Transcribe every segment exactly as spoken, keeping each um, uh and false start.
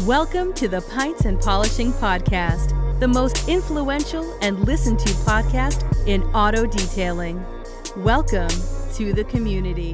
Welcome to the Pints and Polishing Podcast, the most influential and listened to podcast in auto detailing. Welcome to the community.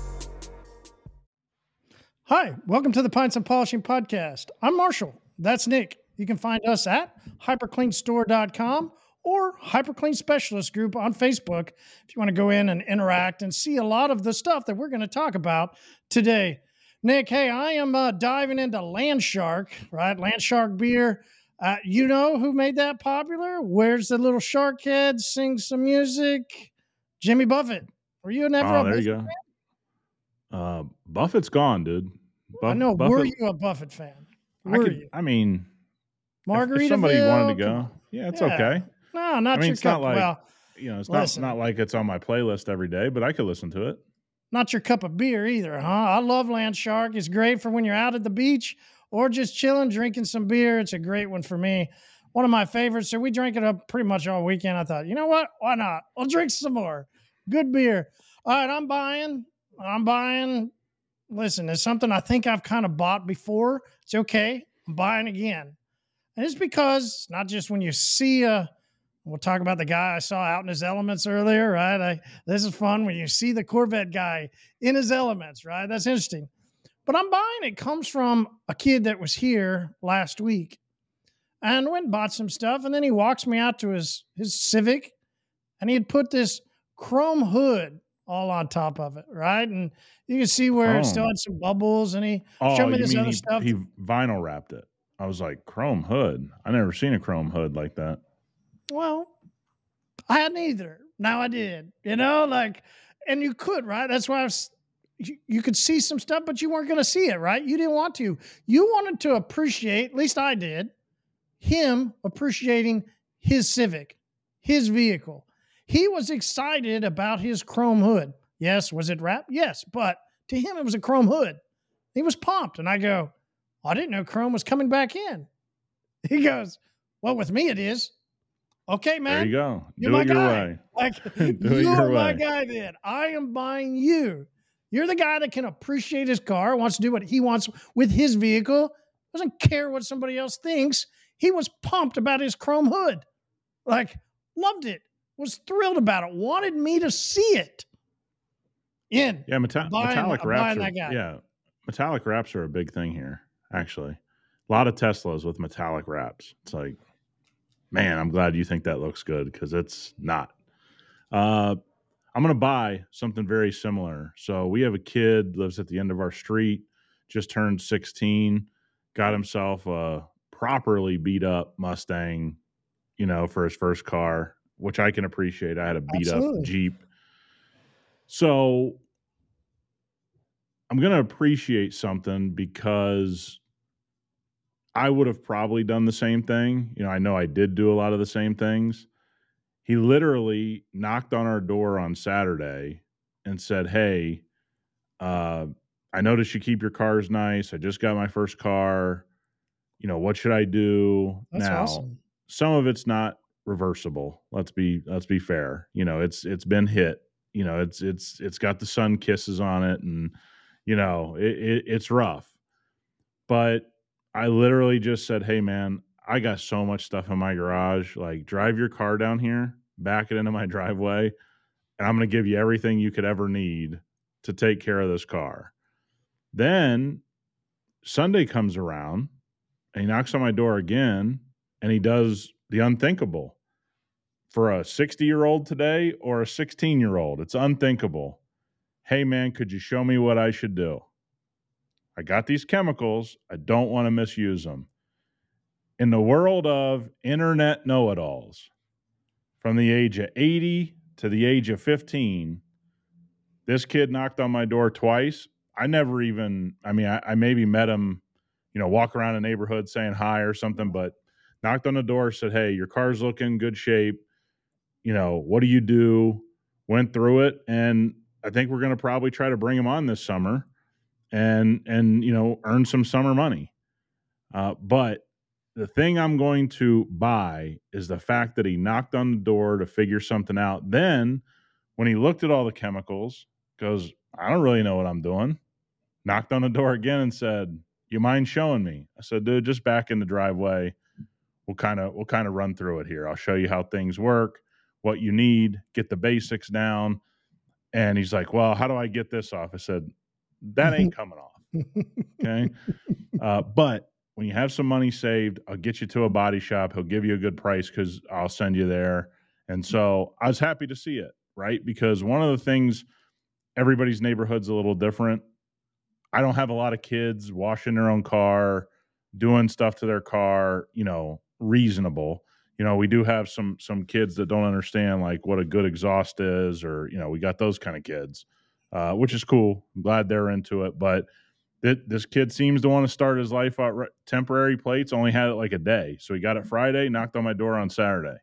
Hi, welcome to the Pints and Polishing Podcast. I'm Marshall. That's Nick. You can find us at hyper clean store dot com or HyperClean Specialist Group on Facebook if you want to go in and interact and see a lot of the stuff that we're going to talk about today. Nick, hey, I am uh, diving into Landshark, right? Landshark beer. Uh, you know who made that popular? Where's the little shark head? Sing some music. Jimmy Buffett. Were you never Oh, a there Buffett you go. fan? Uh, Buffett's gone, dude. Buff- I know. Buffett, Were you a Buffett fan? I Were could. you? I mean, if, Margaritaville? if somebody wanted to Come go, on. yeah, it's Yeah. okay. No, not I mean, your it's cup. not like well, you know, it's listen. not not like it's on my playlist every day, but I could listen to it. not your cup of beer either, huh? I love Landshark. It's great for when you're out at the beach or just chilling, drinking some beer. It's a great one for me. One of my favorites. So we drank it up pretty much all weekend. I thought, you know what? Why not? I'll drink some more. Good beer. All right, I'm buying. I'm buying. Listen, it's something I think I've kind of bought before. It's okay. I'm buying again. And it's because not just when you see a, we'll talk about the guy I saw out in his elements earlier, right? I, this is fun when you see the Corvette guy in his elements, right? That's interesting. But I'm buying it. Comes from a kid that was here last week and went and bought some stuff. And then he walks me out to his, his Civic and he had put this chrome hood all on top of it, right? And you can see where Chrome. it still had some bubbles and he Oh, showed me you this mean other he, stuff. he vinyl wrapped it? I was like, chrome hood. I never seen a chrome hood like that. Well, I hadn't either. Now I did, you know, like, and you could, right? That's why I was, you, you could see some stuff, but you weren't going to see it, right? You didn't want to. You wanted to appreciate, at least I did, him appreciating his Civic, his vehicle. He was excited about his chrome hood. Yes. Was it wrapped? Yes. But to him, it was a chrome hood. He was pumped. And I go, I didn't know chrome was coming back in. He goes, well, with me it is. Okay, man. There you go. You're Do my it your guy. way. Like, Do it you're your my way. guy then. I am buying you. You're the guy that can appreciate his car, wants to do what he wants with his vehicle, doesn't care what somebody else thinks. He was pumped about his chrome hood. Like, loved it. Was thrilled about it. Wanted me to see it. In. Yeah, meta- Buying- metallic I'm wraps buying are that guy. yeah, metallic wraps are a big thing here. Actually, a lot of Teslas with metallic wraps. It's like, man, I'm glad you think that looks good because it's not. Uh, I'm going to buy something very similar. So we have a kid lives at the end of our street, just turned sixteen, got himself a properly beat up Mustang, you know, for his first car, which I can appreciate. I had a beat Absolutely. up Jeep. So I'm going to appreciate something because I would have probably done the same thing. You know, I know I did do a lot of the same things. He literally knocked on our door on Saturday and said, hey, uh, I noticed you keep your cars nice. I just got my first car. You know, what should I do? That's now, awesome. some of it's not reversible. Let's be let's be fair. You know, it's it's been hit. You know, it's it's it's got the sun kisses on it, and you know, it, it, it's rough. But I literally just said, hey, man, I got so much stuff in my garage. Like, drive your car down here, back it into my driveway, and I'm going to give you everything you could ever need to take care of this car. Then Sunday comes around, and he knocks on my door again, and he does the unthinkable. For a sixty-year-old today or a sixteen-year-old, it's unthinkable. Hey, man, could you show me what I should do? I got these chemicals. I don't want to misuse them. In the world of internet know-it-alls, from the age of eighty to the age of fifteen, this kid knocked on my door twice. I never even, I mean, I, I maybe met him, you know, walk around the neighborhood saying hi or something, but knocked on the door, said, hey, your car's looking in good shape. You know, what do you do? Went through it, and I think we're going to probably try to bring him on this summer and, and you know, earn some summer money. Uh, but the thing I'm going to buy is the fact that he knocked on the door to figure something out. Then when he looked at all the chemicals, goes, I don't really know what I'm doing. Knocked on the door again and said, You mind showing me? I said, dude, just back in the driveway. We'll kind of we'll kind of run through it here. I'll show you how things work, what you need, get the basics down. And he's like, well, how do I get this off? I said, that ain't coming off. Okay. Uh, but when you have some money saved, I'll get you to a body shop. He'll give you a good price because I'll send you there. And so I was happy to see it, right? Because one of the things, everybody's neighborhood's a little different. I don't have a lot of kids washing their own car, doing stuff to their car, you know, reasonable. You know, we do have some some kids that don't understand like what a good exhaust is, or, you know, we got those kind of kids, uh, which is cool. I'm glad they're into it. But th- this kid seems to want to start his life out. Re- temporary plates, only had it like a day. So he got it Friday, knocked on my door on Saturday.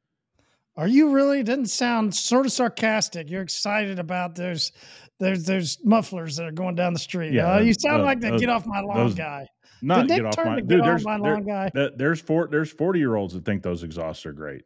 Are you really? It didn't sound sort of sarcastic. You're excited about those there's there's mufflers that are going down the street. Yeah, uh, you sound uh, like the uh, get off my lawn those, guy. Not Did get they off turn my to dude. get There's off my there, lawn guy? there- there's four there's forty year olds that think those exhausts are great.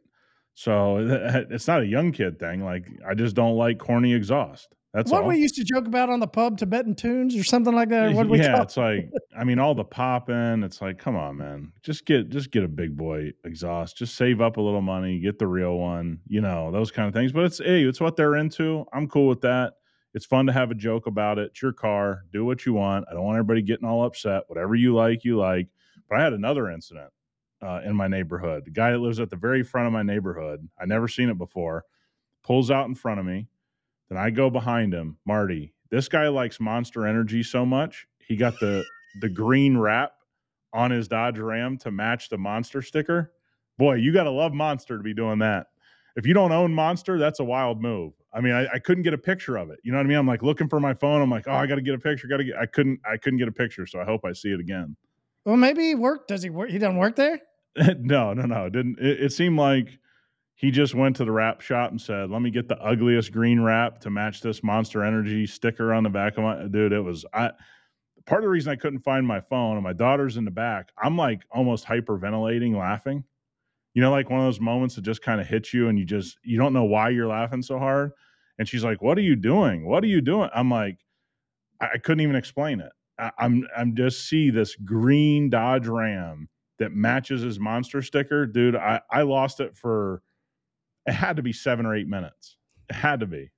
So it's not a young kid thing. Like, I just don't like corny exhaust. That's What all. we used to joke about on the pub, Tibetan tunes or something like that. What we yeah, call it's like, I mean, all the popping. It's like, come on, man. Just get just get a big boy exhaust. Just save up a little money, get the real one. You know, those kind of things. But it's hey, it's what they're into. I'm cool with that. It's fun to have a joke about it. It's your car. Do what you want. I don't want everybody getting all upset. Whatever you like, you like. But I had another incident uh, in my neighborhood. The guy that lives at the very front of my neighborhood, I never seen it before, pulls out in front of me. Then I go behind him. Marty, this guy likes Monster Energy so much, he got the the green wrap on his Dodge Ram to match the Monster sticker. Boy, you got to love Monster to be doing that. If you don't own Monster, that's a wild move. I mean, I, I couldn't get a picture of it. You know what I mean? I'm like looking for my phone. I'm like, oh, I got to get a picture. Got to get. I couldn't. I couldn't get a picture. So I hope I see it again. Well, maybe he worked. Does he work? He doesn't work there? no, no, no. It didn't. It, it seemed like he just went to the wrap shop and said, let me get the ugliest green wrap to match this Monster Energy sticker on the back of my dude. It was I. Part of the reason I couldn't find my phone, and my daughter's in the back, I'm like almost hyperventilating, laughing. You know, like one of those moments that just kind of hits you and you just, you don't know why you're laughing so hard. And she's like, what are you doing? What are you doing? I'm like, I, I couldn't even explain it. I, I'm, I'm just see this green Dodge Ram that matches his Monster sticker. Dude, I, I lost it for, it had to be seven or eight minutes. It had to be.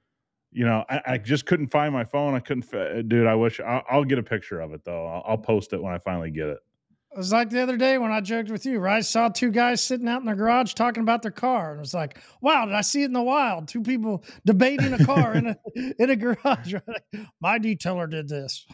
You know, I, I just couldn't find my phone. I couldn't, dude, I wish, I'll, I'll get a picture of it though. I'll, I'll post it when I finally get it. It was like the other day when I joked with you, right? I saw two guys sitting out in their garage talking about their car. And it was like, wow, did I see it in the wild? Two people debating a car in a in a garage. Right? My detailer did this.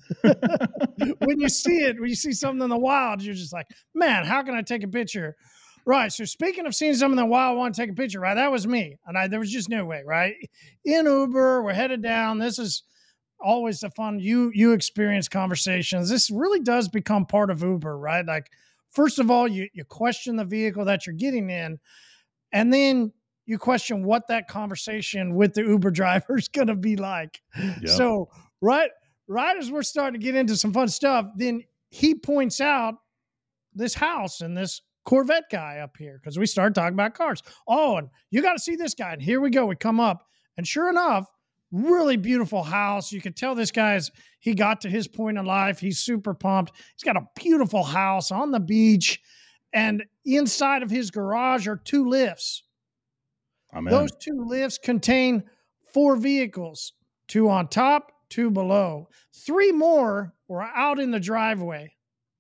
When you see it, when you see something in the wild, you're just like, man, how can I take a picture? Right. So speaking of seeing something in the wild, I want to take a picture, right? That was me. And I there was just no way, right? In Uber, we're headed down. This is always the fun you you experience conversations. This really does become part of Uber, right? Like, first of all, you you question the vehicle that you're getting in, and then you question what that conversation with the Uber driver is going to be like. Yep. So right right as we're starting to get into some fun stuff, then he points out this house and this Corvette guy up here, because we started talking about cars. Oh, and you got to see this guy. And here we go. We come up, and sure enough, really beautiful house. You could tell this guy's, he got to his point in life. He's super pumped. He's got a beautiful house on the beach. And inside of his garage are two lifts. Amen. Those two lifts contain four vehicles, two on top, two below. Three more were out in the driveway.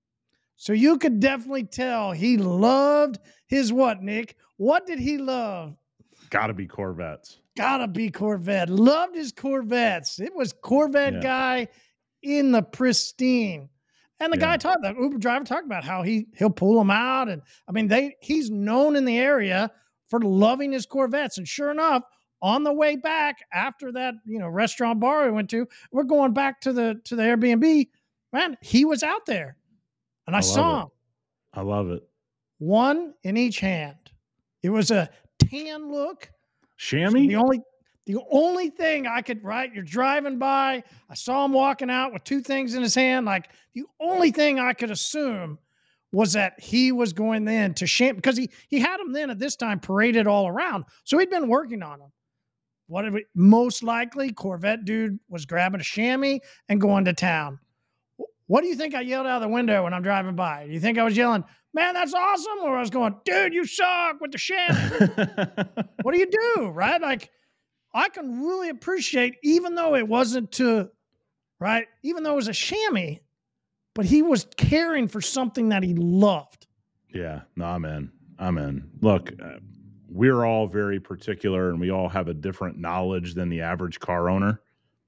So you could definitely tell he loved his what, Nick? What did he love? Gotta be Corvettes. Gotta be Corvette. Loved his Corvettes. It was Corvette yeah. guy in the pristine. And the yeah. guy talked, the Uber driver talked about how he, he'll pull them out. And I mean, they he's known in the area for loving his Corvettes. And sure enough, on the way back after that, you know, restaurant bar we went to, we're going back to the to the Airbnb. Man, he was out there. And I, I saw it. him. I love it. One in each hand. It was a tan look. Chamois? So the only the only thing I could, right, you're driving by, I saw him walking out with two things in his hand. Like, the only thing I could assume was that he was going then to sham, because he he had them then at this time paraded all around. So he'd been working on them. What if it, most likely Corvette dude was grabbing a chamois and going to town. What do you think I yelled out the window when I'm driving by? Do you think I was yelling, man, that's awesome? Or I was going, dude, you suck with the chamois. What do you do, right? Like, I can really appreciate, even though it wasn't to, right? Even though it was a chamois, but he was caring for something that he loved. Yeah, no, I'm in. I'm in. Look, uh, we're all very particular and we all have a different knowledge than the average car owner.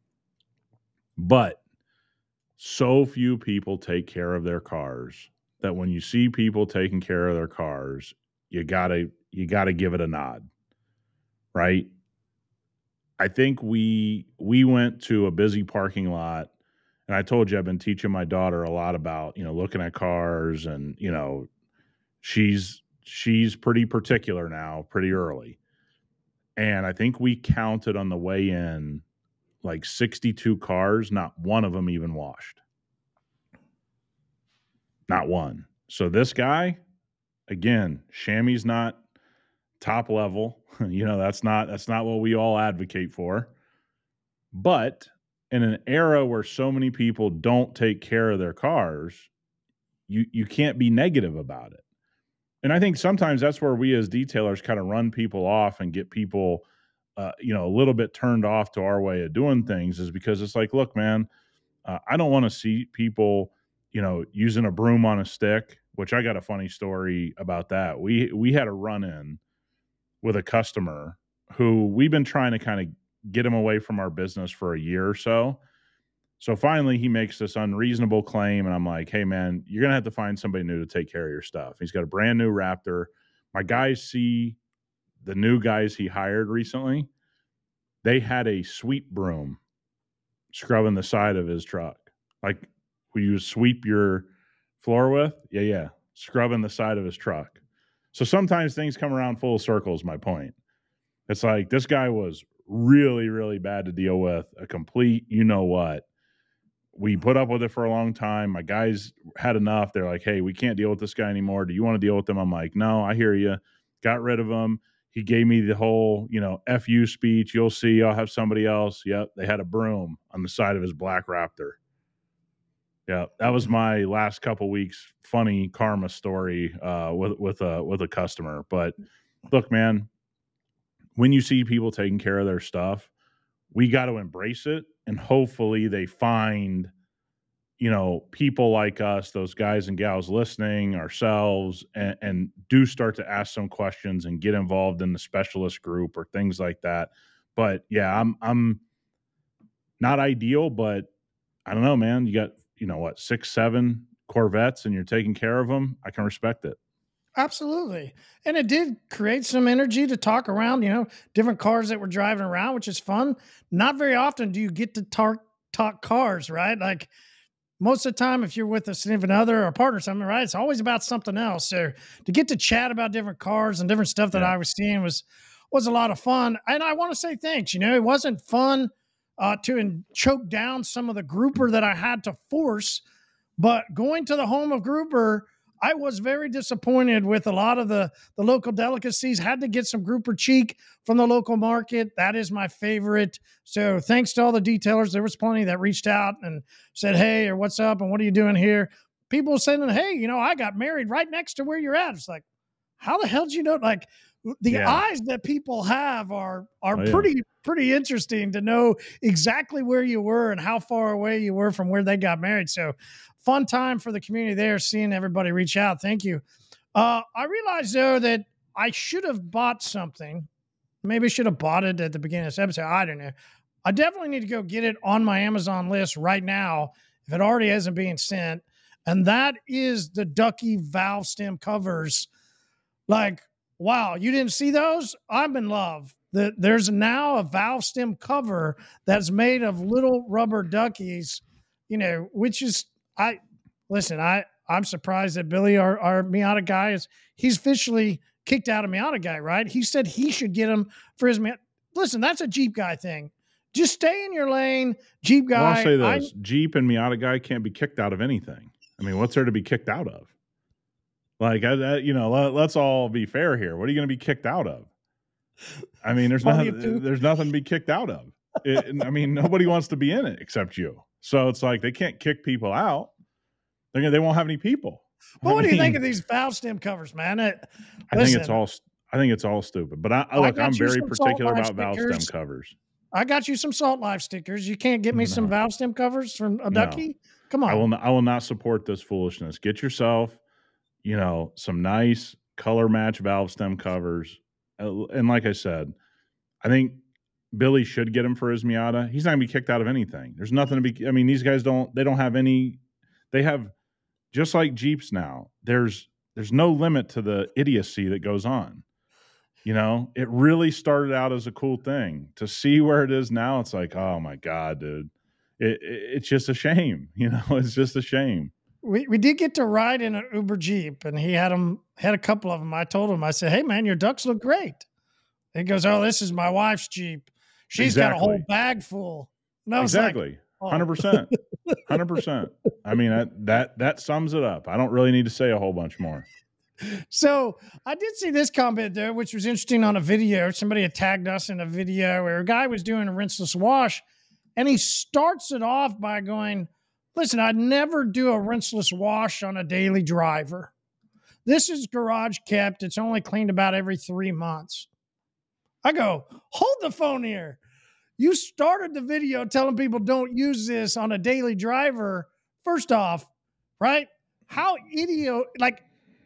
But so few people take care of their cars that when you see people taking care of their cars, you gotta, you gotta give it a nod, right? I think we, we went to a busy parking lot, and I told you I've been teaching my daughter a lot about, you know, looking at cars, and, you know, she's, she's pretty particular now, pretty early. And I think we counted on the way in like sixty-two cars, not one of them even washed. Not one. So this guy, again, chamois not top level. You know, that's not, that's not what we all advocate for. But in an era where so many people don't take care of their cars, you, you can't be negative about it. And I think sometimes that's where we as detailers kind of run people off and get people, uh, you know, a little bit turned off to our way of doing things, is because it's like, look, man, uh, I don't want to see people, you know, using a broom on a stick, which I got a funny story about that. We, we had a run in with a customer who we've been trying to kind of get him away from our business for a year or so. So finally he makes this unreasonable claim, and I'm like, hey man, you're going to have to find somebody new to take care of your stuff. He's got a brand new Raptor. My guys see the new guys he hired recently. They had a sweep broom scrubbing the side of his truck. Like, will you sweep your floor with? Yeah, yeah. Scrubbing the side of his truck. So sometimes things come around full circle is my point. It's like this guy was really, really bad to deal with, a complete you know what. We put up with it for a long time. My guys had enough. They're like, hey, we can't deal with this guy anymore. Do you want to deal with him? I'm like, no, I hear you. Got rid of him. He gave me the whole, you know, F you speech. You'll see. I'll have somebody else. Yep. They had a broom on the side of his black Raptor. Yeah, that was my last couple weeks funny karma story uh, with with a with a customer. But look, man, when you see people taking care of their stuff, we got to embrace it, and hopefully they find, you know, people like us, those guys and gals listening, ourselves, and, and do start to ask some questions and get involved in the specialist group or things like that. But yeah, I'm I'm not ideal, but I don't know, man. You got, you know what, six, seven Corvettes and you're taking care of them. I can respect it. Absolutely. And it did create some energy to talk around, you know, different cars that were driving around, which is fun. Not very often do you get to talk, talk cars, right? Like most of the time, if you're with a significant other or a partner or something, right, it's always about something else. So to get to chat about different cars and different stuff that yeah. I was seeing was, was a lot of fun. And I want to say thanks. You know, it wasn't fun Uh, to in, choke down some of the grouper that I had to force. But going to the home of grouper, I was very disappointed with a lot of the, the local delicacies. Had to get some grouper cheek from the local market. That is my favorite. So thanks to all the detailers. There was plenty that reached out and said, hey, or what's up, and what are you doing here? People saying, hey, you know, I got married right next to where you're at. It's like, how the hell did you know? Like, the yeah. eyes that people have are are oh, yeah. pretty pretty interesting to know exactly where you were and how far away you were from where they got married. So fun time for the community there, seeing everybody reach out. Thank you. Uh, I realized, though, that I should have bought something. Maybe I should have bought it at the beginning of this episode. I don't know. I definitely need to go get it on my Amazon list right now if it already hasn't been sent. And that is the Ducky valve stem covers. Like, wow, you didn't see those? I'm in love. The, there's now a valve stem cover that's made of little rubber duckies, you know, which is, I, listen, I, I'm surprised that Billy, our, our Miata guy, is, he's officially kicked out of Miata guy, right? He said he should get him for his, listen, that's a Jeep guy thing. Just stay in your lane, Jeep guy. Well, I'll say this, I, Jeep and Miata guy can't be kicked out of anything. I mean, what's there to be kicked out of? Like, I, I, you know, let, let's all be fair here. What are you going to be kicked out of? I mean, there's nothing, there's nothing to be kicked out of. It, I mean, nobody wants to be in it except you. So it's like they can't kick people out. They they won't have any people. But I what do you think mean, of these valve stem covers, man? It, I think listen, it's all I think it's all stupid. But I, I I look, got I'm you very some Salt particular Life about valve stem stickers. covers. I got you some Salt Life stickers. You can't get me some No, valve stem covers from a no. ducky? Come I will on. not, I will not support this foolishness. Get yourself, you know, some nice color match valve stem covers. Uh, And like I said, I think Billy should get him for his Miata. He's not gonna be kicked out of anything. There's nothing to be. I mean, these guys don't. They don't have any. They have just like Jeeps now. There's there's no limit to the idiocy that goes on. You know, it really started out as a cool thing. To see where it is now, it's like, oh my god, dude. It, it, it's just a shame. You know, it's just a shame. We we did get to ride in an Uber Jeep, and he had them had a couple of them. I told him, I said, "Hey man, your ducks look great." He goes, "Oh, this is my wife's Jeep. She's got a whole Exactly. bag full." And I was like, Exactly. oh. Hundred percent. Hundred percent. I mean that that that sums it up. I don't really need to say a whole bunch more. So I did see this comment there, which was interesting on a video. Somebody had tagged us in a video where a guy was doing a rinseless wash, and he starts it off by going, "Listen, I'd never do a rinseless wash on a daily driver. This is garage kept. It's only cleaned about every three months." I go, "Hold the phone here. You started the video telling people don't use this on a daily driver. First off, right? How idiot, like,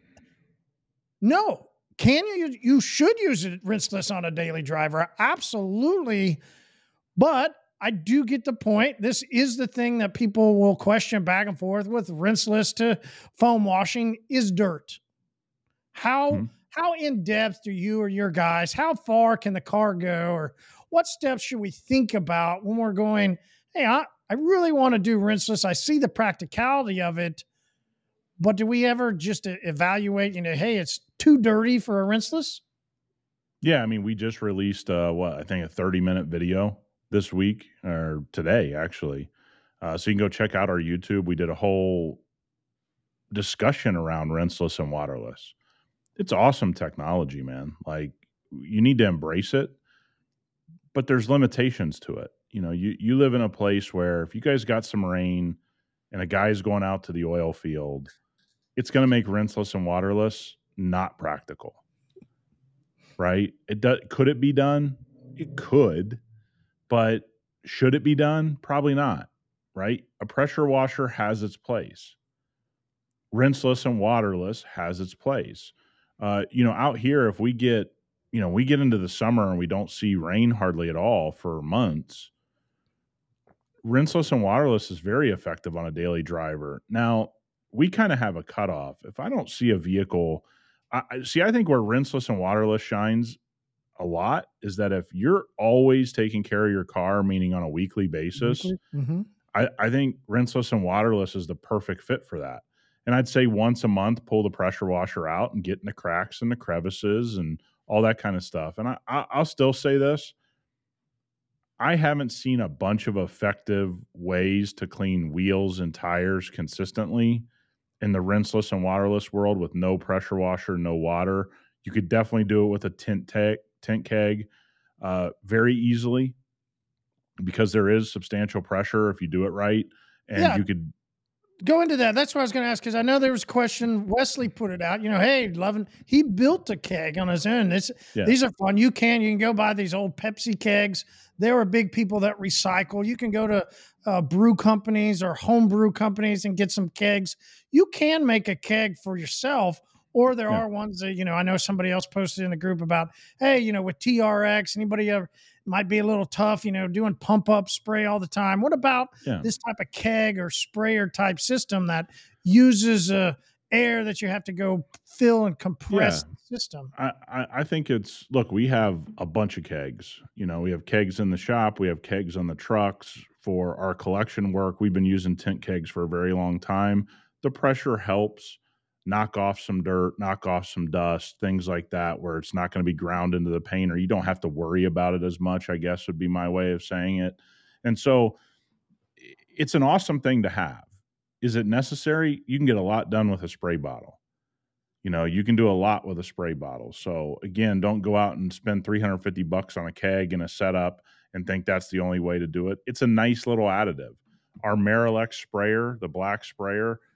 no. Can you? You should use it rinseless on a daily driver. Absolutely. But I do get the point. This is the thing that people will question back and forth with. Rinseless to foam washing is dirt. How Mhm. how in depth do you or your guys? How far can the car go, or what steps should we think about when we're going? Hey, I, I really want to do rinseless. I see the practicality of it, but do we ever just e- evaluate? You know, hey, it's too dirty for a rinseless. Yeah, I mean, we just released uh what I think a thirty minute video this week or today actually. Uh, so you can go check out our YouTube. We did a whole discussion around rinseless and waterless. It's awesome technology, man. Like you need to embrace it, but there's limitations to it. You know, you you live in a place where if you guys got some rain and a guy's going out to the oil field, it's going to make rinseless and waterless not practical, right? It does. Could it be done? It could, but should it be done? Probably not, right? A pressure washer has its place. Rinseless and waterless has its place. Uh, you know, out here, if we get, you know, we get into the summer and we don't see rain hardly at all for months, rinseless and waterless is very effective on a daily driver. Now, we kind of have a cutoff. If I don't see a vehicle, I, I see, I think where rinseless and waterless shines a lot is that if you're always taking care of your car, meaning on a weekly basis, Mm-hmm. I, I think rinseless and waterless is the perfect fit for that. And I'd say once a month, pull the pressure washer out and get in the cracks and the crevices and all that kind of stuff. And I, I, I'll still say this. I haven't seen a bunch of effective ways to clean wheels and tires consistently in the rinseless and waterless world with no pressure washer, no water. You could definitely do it with a tint, tag, tint keg uh, very easily because there is substantial pressure if you do it right. And Yeah. you could Go into that. That's what I was going to ask, because I know there was a question. Wesley put it out. You know, hey, Lovin, he built a keg on his own. This, Yeah. These are fun. You can you can go buy these old Pepsi kegs. There are big people that recycle. You can go to uh, brew companies or home brew companies and get some kegs. You can make a keg for yourself, or there Yeah. are ones that, you know, I know somebody else posted in the group about, hey, you know, with T R X, anybody ever might be a little tough, you know, doing pump up spray all the time. What about Yeah. this type of keg or sprayer type system that uses uh, air that you have to go fill and compress Yeah. the system? I, I I think it's look, we have a bunch of kegs. You know, we have kegs in the shop, we have kegs on the trucks for our collection work. We've been using tint kegs for a very long time. The pressure helps knock off some dirt, knock off some dust, things like that, where it's not going to be ground into the paint, or you don't have to worry about it as much, I guess would be my way of saying it. And so it's an awesome thing to have. Is it necessary? You can get a lot done with a spray bottle. You know, you can do a lot with a spray bottle. So again, don't go out and spend three hundred fifty bucks on a keg and a setup and think that's the only way to do it. It's a nice little additive. Our Marilex sprayer, the black sprayer,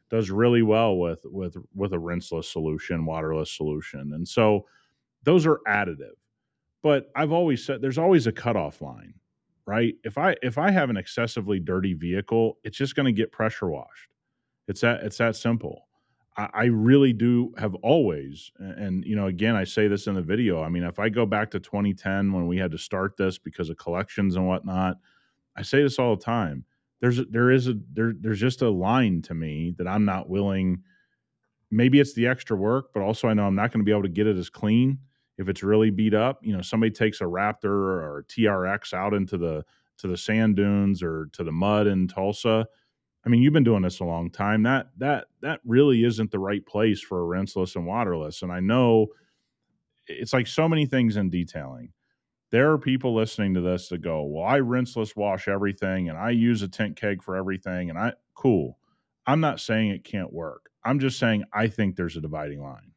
does really well with with with a rinseless solution, waterless solution. And so those are additive. But I've always said there's always a cutoff line, right? If I if I have an excessively dirty vehicle, it's just going to get pressure washed. It's that it's that simple. I, I really do have always, and, and you know, again, I say this in the video. I mean, if I go back to twenty ten when we had to start this because of collections and whatnot, I say this all the time. There's a, there is a there there's just a line to me that I'm not willing. Maybe it's the extra work, but also I know I'm not going to be able to get it as clean if it's really beat up. You know, somebody takes a Raptor or a T R X out into the to the sand dunes or to the mud in Tulsa. I mean, you've been doing this a long time. That that that really isn't the right place for a rinseless and waterless. And I know it's like so many things in detailing. There are people listening to this that go, well, I rinseless wash everything and I use a tent keg for everything. And I, cool. I'm not saying it can't work. I'm just saying I think there's a dividing line.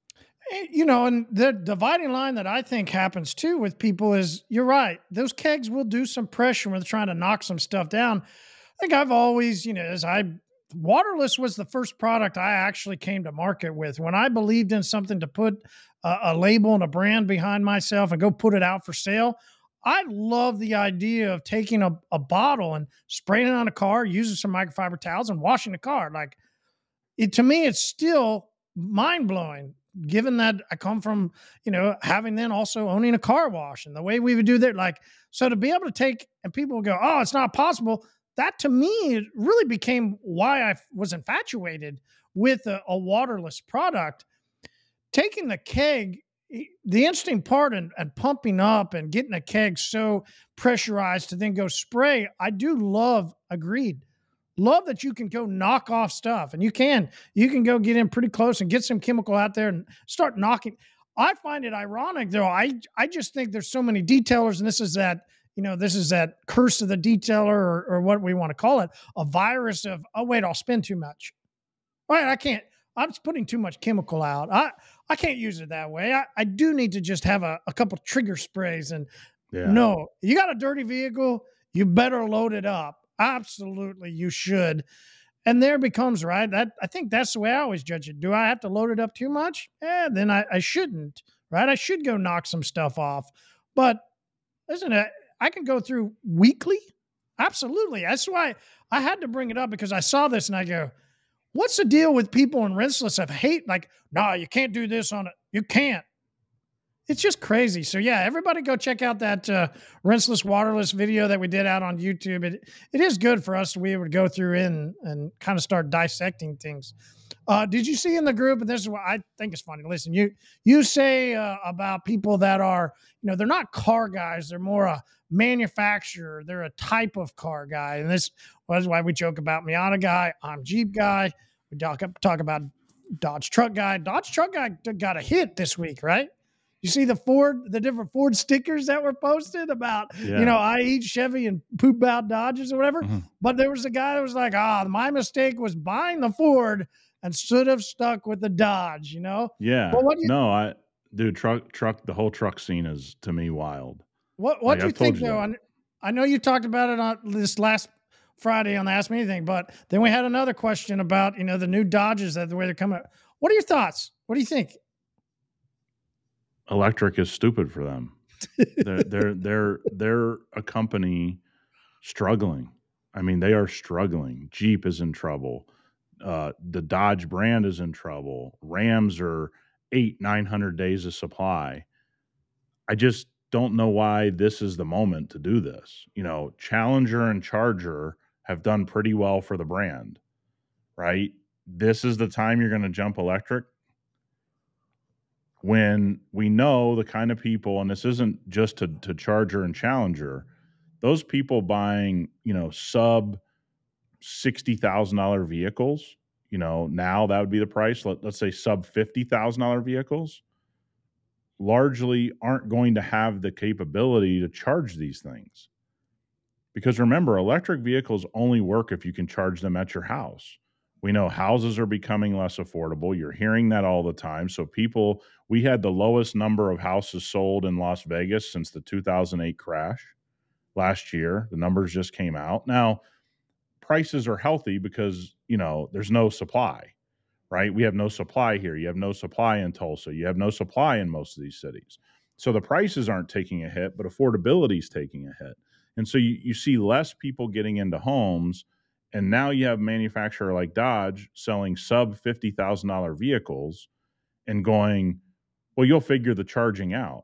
You know, and the dividing line that I think happens too with people is, you're right, those kegs will do some pressure when they're trying to knock some stuff down. I think I've always, you know, as I, waterless was the first product I actually came to market with. When I believed in something to put a, a label and a brand behind myself and go put it out for sale, I love the idea of taking a, a bottle and spraying it on a car, using some microfiber towels and washing the car. Like, it, to me, it's still mind blowing, given that I come from, you know, having then also owning a car wash and the way we would do that. Like, so to be able to take, and people will go, oh, it's not possible. That to me, it really became why I was infatuated with a, a waterless product. Taking the keg, the interesting part and, and pumping up and getting a keg so pressurized to then go spray, I do love, agreed, love that you can go knock off stuff. And you can, you can go get in pretty close and get some chemical out there and start knocking. I find it ironic though. I, I just think there's so many detailers, and this is that, you know, this is that curse of the detailer, or, or what we want to call it, a virus of, oh, wait, I'll spend too much. All right, I can't, I'm just putting too much chemical out. I, I can't use it that way. I, I do need to just have a, a couple trigger sprays. And yeah. No, you got a dirty vehicle, you better load it up. Absolutely, you should. And there becomes, right, that I think that's the way I always judge it. Do I have to load it up too much? Eh, then I, I shouldn't, right? I should go knock some stuff off. But listen, I, I can go through weekly. Absolutely. That's why I had to bring it up, because I saw this and I go, what's the deal with people in rinseless of hate? Like, no, you can't do this on it. You can't. It's just crazy. So yeah, everybody go check out that uh, rinseless, waterless video that we did out on YouTube. It it is good for us to be able to go through in and kind of start dissecting things. Uh, did you see in the group? And this is what I think is funny. Listen, you you say uh, about people that are, you know, they're not car guys. They're more a manufacturer. They're a type of car guy. And this was why we joke about Miata guy. I'm Jeep guy. We talk talk about Dodge truck guy. Dodge truck guy got a hit this week, right? You see the Ford, the different Ford stickers that were posted about, yeah. you know, I eat Chevy and poop out Dodges or whatever. Mm-hmm. But there was a guy that was like, ah, oh, my mistake was buying the Ford and should have stuck with the Dodge, you know? Yeah. Well, what do you, no, I, dude, truck, truck, the whole truck scene is to me wild. What, what like, do you think, you though? I, I know you talked about it on this last Friday on the Ask Me Anything, but then we had another question about, you know, the new Dodges, that the way they're coming out. What are your thoughts? What do you think? Electric is stupid for them. they're, they're, they're, they're a company struggling. I mean, they are struggling. Jeep is in trouble. Uh, the Dodge brand is in trouble. Rams are eight, nine hundred days of supply. I just don't know why this is the moment to do this. You know, Challenger and Charger have done pretty well for the brand, right? This is the time you're going to jump electric. When we know the kind of people, and this isn't just to, to Charger and Challenger, those people buying, you know, sub sixty thousand dollars vehicles, you know, now that would be the price. Let, let's say sub fifty thousand dollars vehicles largely aren't going to have the capability to charge these things. Because remember, electric vehicles only work if you can charge them at your house. We know houses are becoming less affordable. You're hearing that all the time. So people, we had the lowest number of houses sold in Las Vegas since the two thousand eight crash last year. The numbers just came out. Now, prices are healthy because, you know, there's no supply, right? We have no supply here. You have no supply in Tulsa. You have no supply in most of these cities. So the prices aren't taking a hit, but affordability is taking a hit. And so you, you see less people getting into homes. And now you have a manufacturer like Dodge selling sub fifty thousand dollars vehicles and going, well, you'll figure the charging out.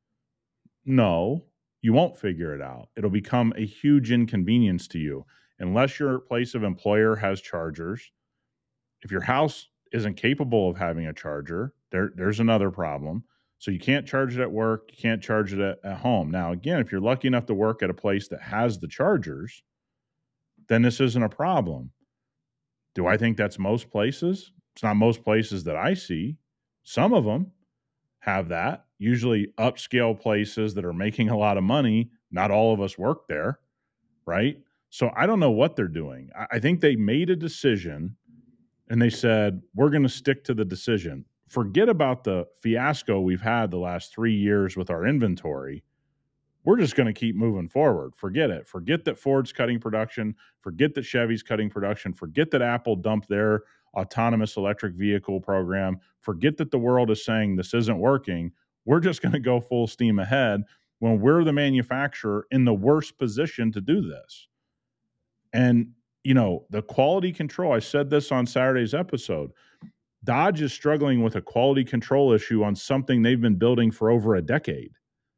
No, you won't figure it out. It'll become a huge inconvenience to you. Unless your place of employer has chargers. If your house isn't capable of having a charger, there, there's another problem. So you can't charge it at work. You can't charge it at, at home. Now, again, if you're lucky enough to work at a place that has the chargers, then this isn't a problem. Do I think that's most places? It's not most places that I see. Some of them have that. Usually upscale places that are making a lot of money. Not all of us work there, right? So I don't know what they're doing. I, I think they made a decision and they said, we're going to stick to the decision. Forget about the fiasco we've had the last three years with our inventory. We're just going to keep moving forward. Forget it. Forget that Ford's cutting production. Forget that Chevy's cutting production. Forget that Apple dumped their autonomous electric vehicle program. Forget that the world is saying this isn't working. We're just going to go full steam ahead when we're the manufacturer in the worst position to do this. And, you know, the quality control, I said this on Saturday's episode, Dodge is struggling with a quality control issue on something they've been building for over a decade.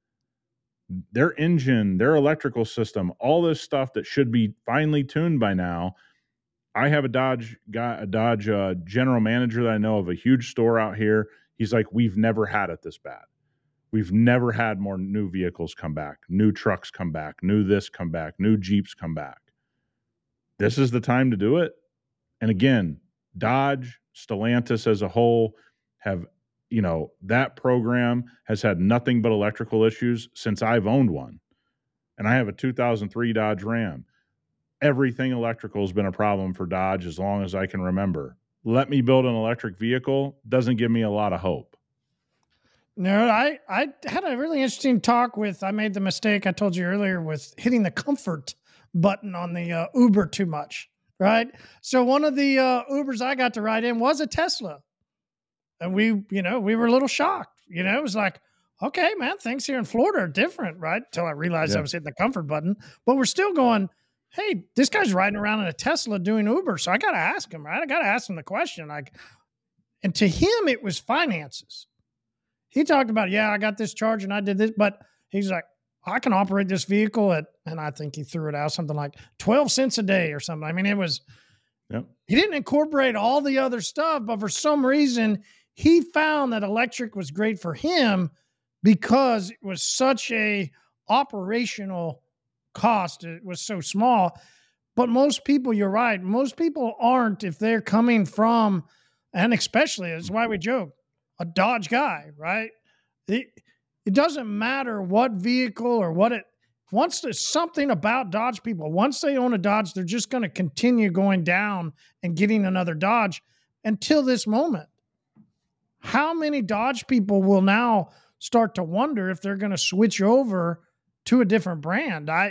Their engine, their electrical system, all this stuff that should be finely tuned by now. I have a Dodge guy, a Dodge uh, general manager that I know of a huge store out here. He's like, we've never had it this bad. We've never had more new vehicles come back, new trucks come back, new this come back, new Jeeps come back. This is the time to do it. And again, Dodge, Stellantis as a whole have, you know, that program has had nothing but electrical issues since I've owned one. And I have a two thousand three Dodge Ram. Everything electrical has been a problem for Dodge as long as I can remember. Let me build an electric vehicle doesn't give me a lot of hope. No, I, I had a really interesting talk with, I made the mistake I told you earlier with hitting the comfort button on the uh, Uber too much, right? So one of the uh, Ubers I got to ride in was a Tesla. And we, you know, we were a little shocked. You know, it was like, okay, man, things here in Florida are different, right? Until I realized yeah. I was hitting the comfort button. But we're still going, hey, this guy's riding around in a Tesla doing Uber. So I got to ask him, right? I got to ask him the question. Like, and to him, it was finances. He talked about, yeah, I got this charge and I did this. But he's like, I can operate this vehicle at, and I think he threw it out something like twelve cents a day or something. I mean, it was, yep. He didn't incorporate all the other stuff, but for some reason, he found that electric was great for him because it was such a operational cost. It was so small. But most people, you're right, most people aren't if they're coming from, and especially, that's why we joke, a Dodge guy, right? It, it doesn't matter what vehicle or what it, once there's something about Dodge people, once they own a Dodge, they're just going to continue going down and getting another Dodge until this moment. How many Dodge people will now start to wonder if they're going to switch over to a different brand? I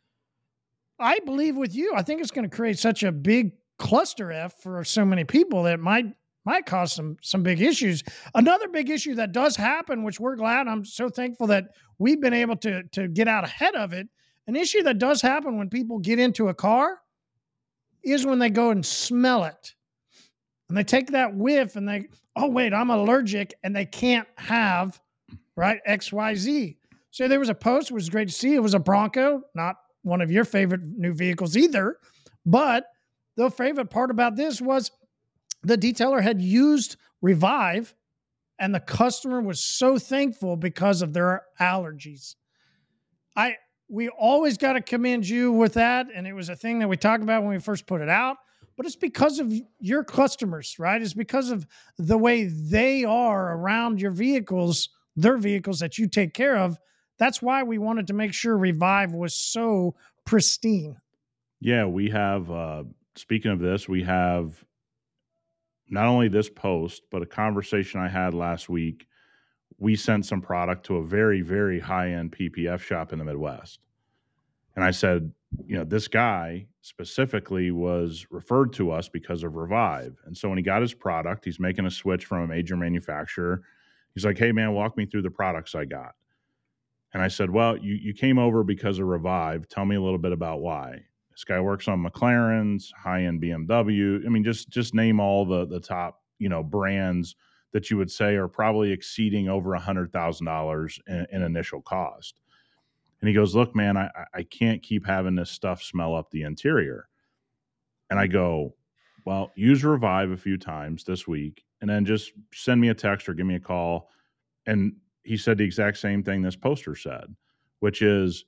I believe with you, I think it's going to create such a big cluster F for so many people that it might might cause some some big issues. Another big issue that does happen, which we're glad, I'm so thankful that we've been able to, to get out ahead of it. An issue that does happen when people get into a car is when they go and smell it. And they take that whiff and they, oh, wait, I'm allergic, and they can't have, right, X, Y, Z. So there was a post, it was great to see. It was a Bronco, not one of your favorite new vehicles either. But the favorite part about this was the detailer had used Revive, and the customer was so thankful because of their allergies. I we always got to commend you with that, and it was a thing that we talked about when we first put it out. But it's because of your customers, right? It's because of the way they are around your vehicles, their vehicles that you take care of. That's why we wanted to make sure Revive was so pristine. Yeah, we have, uh, speaking of this, we have not only this post, but a conversation I had last week. We sent some product to a very, very high-end P P F shop in the Midwest. And I said, you know, this guy specifically was referred to us because of Revive. And so when he got his product, he's making a switch from a major manufacturer. He's like, hey, man, walk me through the products I got. And I said, well, you, you came over because of Revive. Tell me a little bit about why. This guy works on McLarens, high-end B M W. I mean, just just name all the the top, you know, brands that you would say are probably exceeding over one hundred thousand dollars in, in initial cost. And he goes, look, man, I, I can't keep having this stuff smell up the interior. And I go, well, use Revive a few times this week and then just send me a text or give me a call. And he said the exact same thing this poster said, which is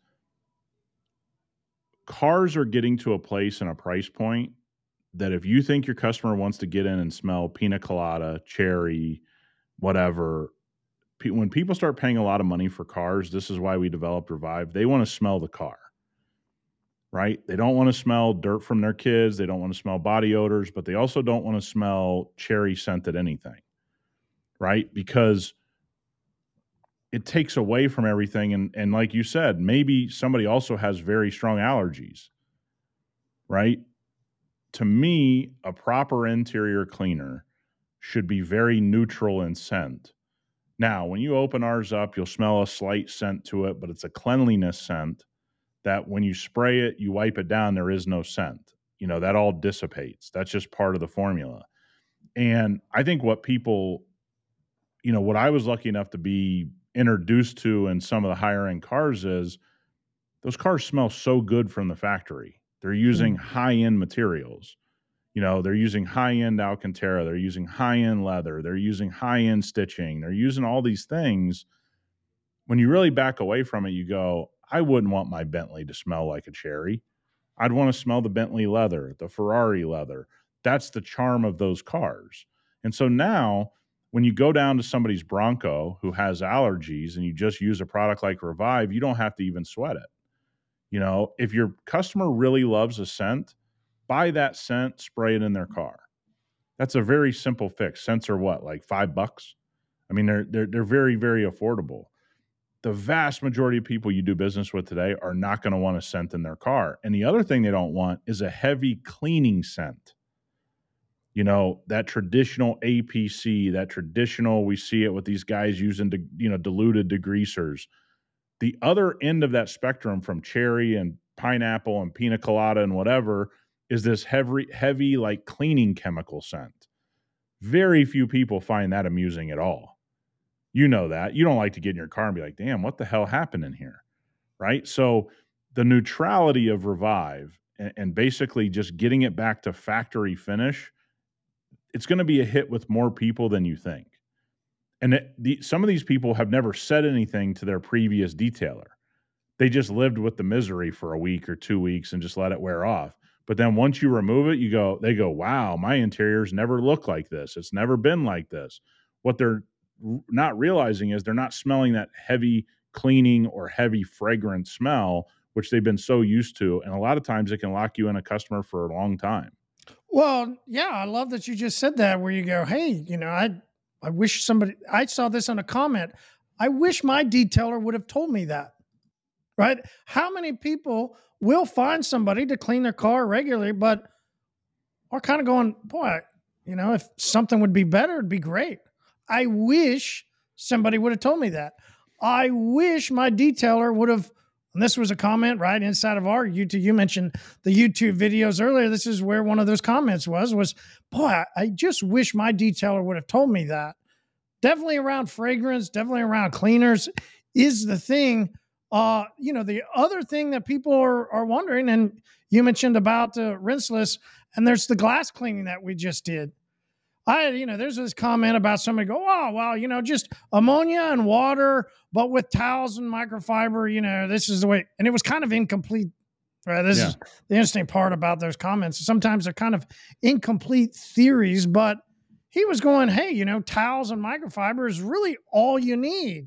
cars are getting to a place and a price point that if you think your customer wants to get in and smell pina colada, cherry, whatever, when people start paying a lot of money for cars, this is why we developed Revive. They want to smell the car, right? They don't want to smell dirt from their kids. They don't want to smell body odors, but they also don't want to smell cherry scented anything, right? Because it takes away from everything. And, and like you said, maybe somebody also has very strong allergies, right? To me, a proper interior cleaner should be very neutral in scent. Now, when you open ours up, you'll smell a slight scent to it, but it's a cleanliness scent that when you spray it, you wipe it down, there is no scent. You know, that all dissipates. That's just part of the formula. And I think what people, you know, what I was lucky enough to be introduced to in some of the higher end cars is those cars smell so good from the factory. They're using mm. high end materials. You know, they're using high-end Alcantara, they're using high-end leather, they're using high-end stitching, they're using all these things. When you really back away from it, you go, I wouldn't want my Bentley to smell like a cherry. I'd want to smell the Bentley leather, the Ferrari leather. That's the charm of those cars. And so now, when you go down to somebody's Bronco who has allergies and you just use a product like Revive, you don't have to even sweat it. You know, if your customer really loves a scent, buy that scent, spray it in their car. That's a very simple fix. Scents are what, like five bucks? I mean, they're they're they're very, very affordable. The vast majority of people you do business with today are not going to want a scent in their car. And the other thing they don't want is a heavy cleaning scent. You know, that traditional A P C, that traditional, we see it with these guys using, de, you know, diluted degreasers. The other end of that spectrum from cherry and pineapple and pina colada and whatever is this heavy, heavy, like cleaning chemical scent. Very few people find that amusing at all. You know that. You don't like to get in your car and be like, damn, what the hell happened in here? Right? So the neutrality of Revive and, and basically just getting it back to factory finish, it's going to be a hit with more people than you think. And it, the, some of these people have never said anything to their previous detailer. They just lived with the misery for a week or two weeks and just let it wear off. But then once you remove it, you go, they go, wow, my interiors never look like this. It's never been like this. What they're not realizing is they're not smelling that heavy cleaning or heavy fragrant smell, which they've been so used to. And a lot of times it can lock you in a customer for a long time. Well, yeah, I love that you just said that, where you go, hey, you know, I, I wish somebody, I saw this on a comment. I wish my detailer would have told me that, right? How many people will find somebody to clean their car regularly, but are kind of going, boy, you know, if something would be better, it'd be great. I wish somebody would have told me that. I wish my detailer would have, and this was a comment right inside of our YouTube. You mentioned the YouTube videos earlier. This is where one of those comments was, was, boy, I just wish my detailer would have told me that. Definitely around fragrance, definitely around cleaners is the thing. Uh, you know, the other thing that people are, are wondering, and you mentioned about uh, rinseless, and there's the glass cleaning that we just did. I, you know, there's this comment about somebody go, oh, well, you know, just ammonia and water, but with towels and microfiber, you know, this is the way. And it was kind of incomplete. Right? This yeah. is the interesting part about those comments. Sometimes they're kind of incomplete theories, but he was going, hey, you know, towels and microfiber is really all you need.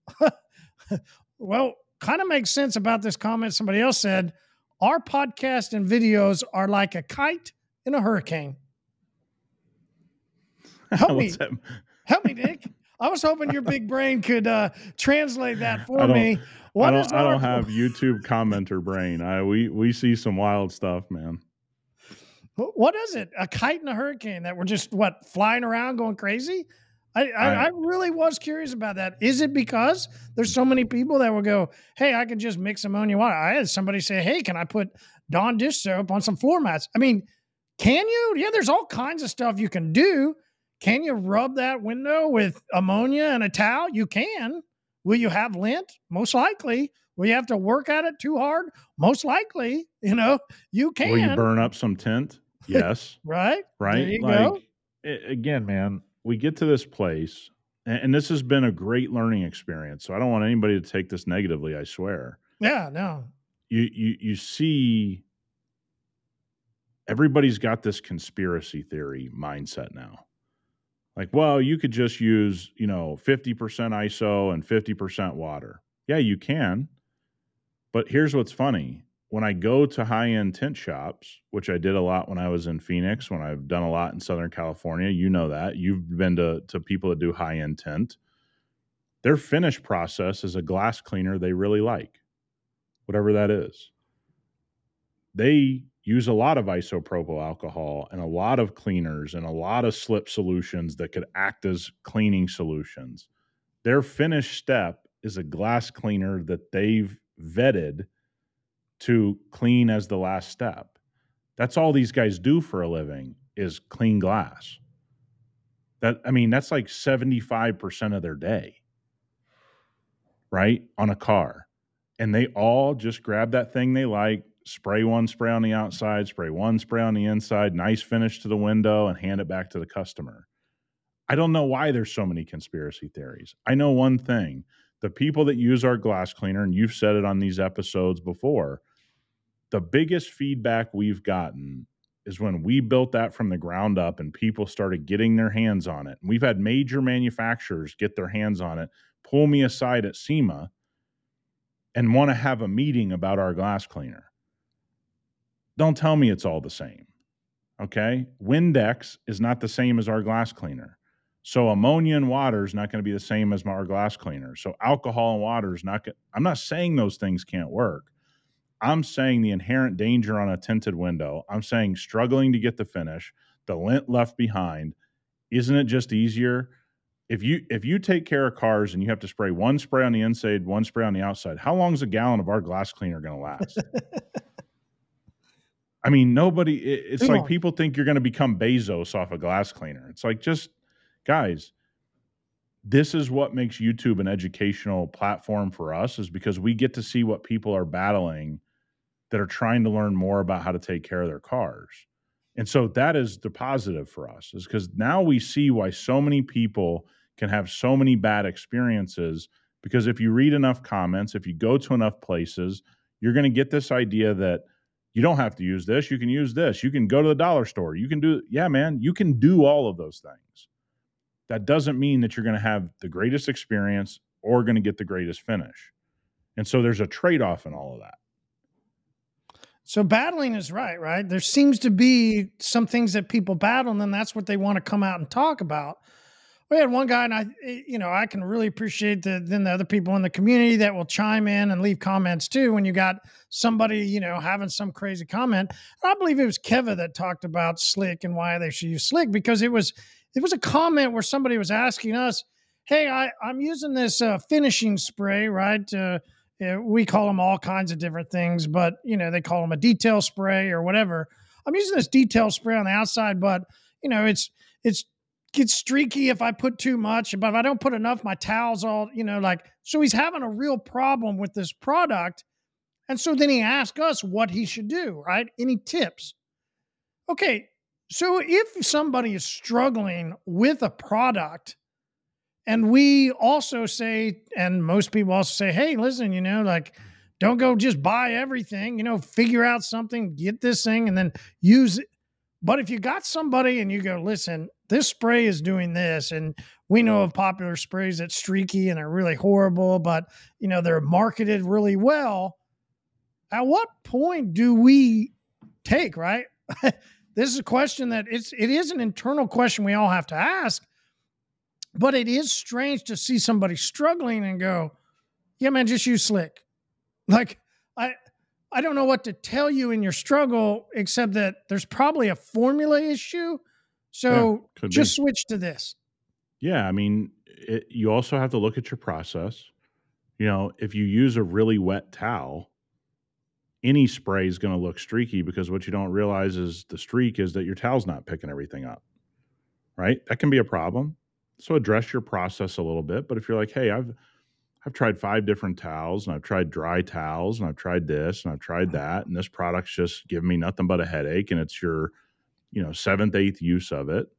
Well, kind of makes sense about this comment. Somebody else said, our podcast and videos are like a kite in a hurricane. Help me. Help me, Nick. I was hoping your big brain could uh, translate that for me. What I is don't I our don't have YouTube commenter brain. I we we see some wild stuff, man. what is it? A kite in a hurricane that we're just what flying around going crazy? I, I, I- I really was curious about that. Is it because there's so many people that will go, hey, I can just mix ammonia water? I had somebody say, hey, can I put Dawn dish soap on some floor mats? I mean, can you? Yeah, there's all kinds of stuff you can do. Can you rub that window with ammonia and a towel? You can. Will you have lint? Most likely. Will you have to work at it too hard? Most likely. You know, you can. Will you burn up some tint? Yes. Right? Right. There you like go. a- again, man, we get to this place, and, and this has been a great learning experience. So I don't want anybody to take this negatively, I swear. Yeah, no. You you you see everybody's got this conspiracy theory mindset now. Like, well, you could just use, you know, fifty percent I S O and fifty percent water. Yeah, you can. But here's what's funny. When I go to high-end tint shops, which I did a lot when I was in Phoenix, when I've done a lot in Southern California, you know that. You've been to, to people that do high-end tint. Their finish process is a glass cleaner they really like, whatever that is. They use a lot of isopropyl alcohol and a lot of cleaners and a lot of slip solutions that could act as cleaning solutions. Their finish step is a glass cleaner that they've vetted to clean as the last step. That's all these guys do for a living is clean glass. That I mean, that's like seventy-five percent of their day, right? On a car. And they all just grab that thing they like, spray one spray on the outside, spray one spray on the inside, nice finish to the window, and hand it back to the customer. I don't know why there's so many conspiracy theories. I know one thing. The people that use our glass cleaner, and you've said it on these episodes before, the biggest feedback we've gotten is when we built that from the ground up and people started getting their hands on it. We've had major manufacturers get their hands on it, pull me aside at SEMA, and want to have a meeting about our glass cleaner. Don't tell me it's all the same, okay? Windex is not the same as our glass cleaner. So ammonia and water is not going to be the same as our glass cleaner. So alcohol and water is not going to, I'm not saying those things can't work. I'm saying the inherent danger on a tinted window. I'm saying struggling to get the finish, the lint left behind. Isn't it just easier? If you if you take care of cars and you have to spray one spray on the inside, one spray on the outside, how long is a gallon of our glass cleaner going to last? I mean, nobody, it, it's Too like long. people think you're going to become Bezos off a glass cleaner. It's like, just, guys, this is what makes YouTube an educational platform for us, is because we get to see what people are battling that are trying to learn more about how to take care of their cars. And so that is the positive for us, is because now we see why so many people can have so many bad experiences, because if you read enough comments, if you go to enough places, you're going to get this idea that you don't have to use this. You can use this. You can go to the dollar store. You can do, yeah, man, you can do all of those things. That doesn't mean that you're going to have the greatest experience or going to get the greatest finish. And so there's a trade-off in all of that. So battling is right, right? There seems to be some things that people battle, and then that's what they want to come out and talk about. We had one guy, and I, you know, I can really appreciate the then the other people in the community that will chime in and leave comments too. When you got somebody, you know, having some crazy comment, and I believe it was Keva that talked about Slick and why they should use Slick, because it was it was a comment where somebody was asking us, "Hey, I, I'm using this uh, finishing spray, right?" Uh, Yeah, we call them all kinds of different things, but you know, they call them a detail spray or whatever. I'm using this detail spray on the outside, but you know, it's, it's, gets streaky if I put too much, but if I don't put enough, my towels all, you know, like, so he's having a real problem with this product. And so then he asked us what he should do, right? Any tips? Okay. So if somebody is struggling with a product, and we also say, and most people also say, hey, listen, you know, like, don't go just buy everything, you know, figure out something, get this thing, and then use it. But if you got somebody and you go, listen, this spray is doing this, and we know of popular sprays that's streaky and are really horrible, but, you know, they're marketed really well. At what point do we take, right? This is a question that it's, it is an internal question we all have to ask. But it is strange to see somebody struggling and go, yeah, man, just use Slick. Like, I, I don't know what to tell you in your struggle, except that there's probably a formula issue. So Yeah, just be. switch to this. Yeah. I mean, it, you also have to look at your process. You know, if you use a really wet towel, any spray is going to look streaky, because what you don't realize is the streak is that your towel's not picking everything up, right? That can be a problem. So address your process a little bit. But if you're like, hey, I've I've tried five different towels, and I've tried dry towels, and I've tried this, and I've tried that, and this product's just giving me nothing but a headache, and it's your, you know, seventh, eighth use of it.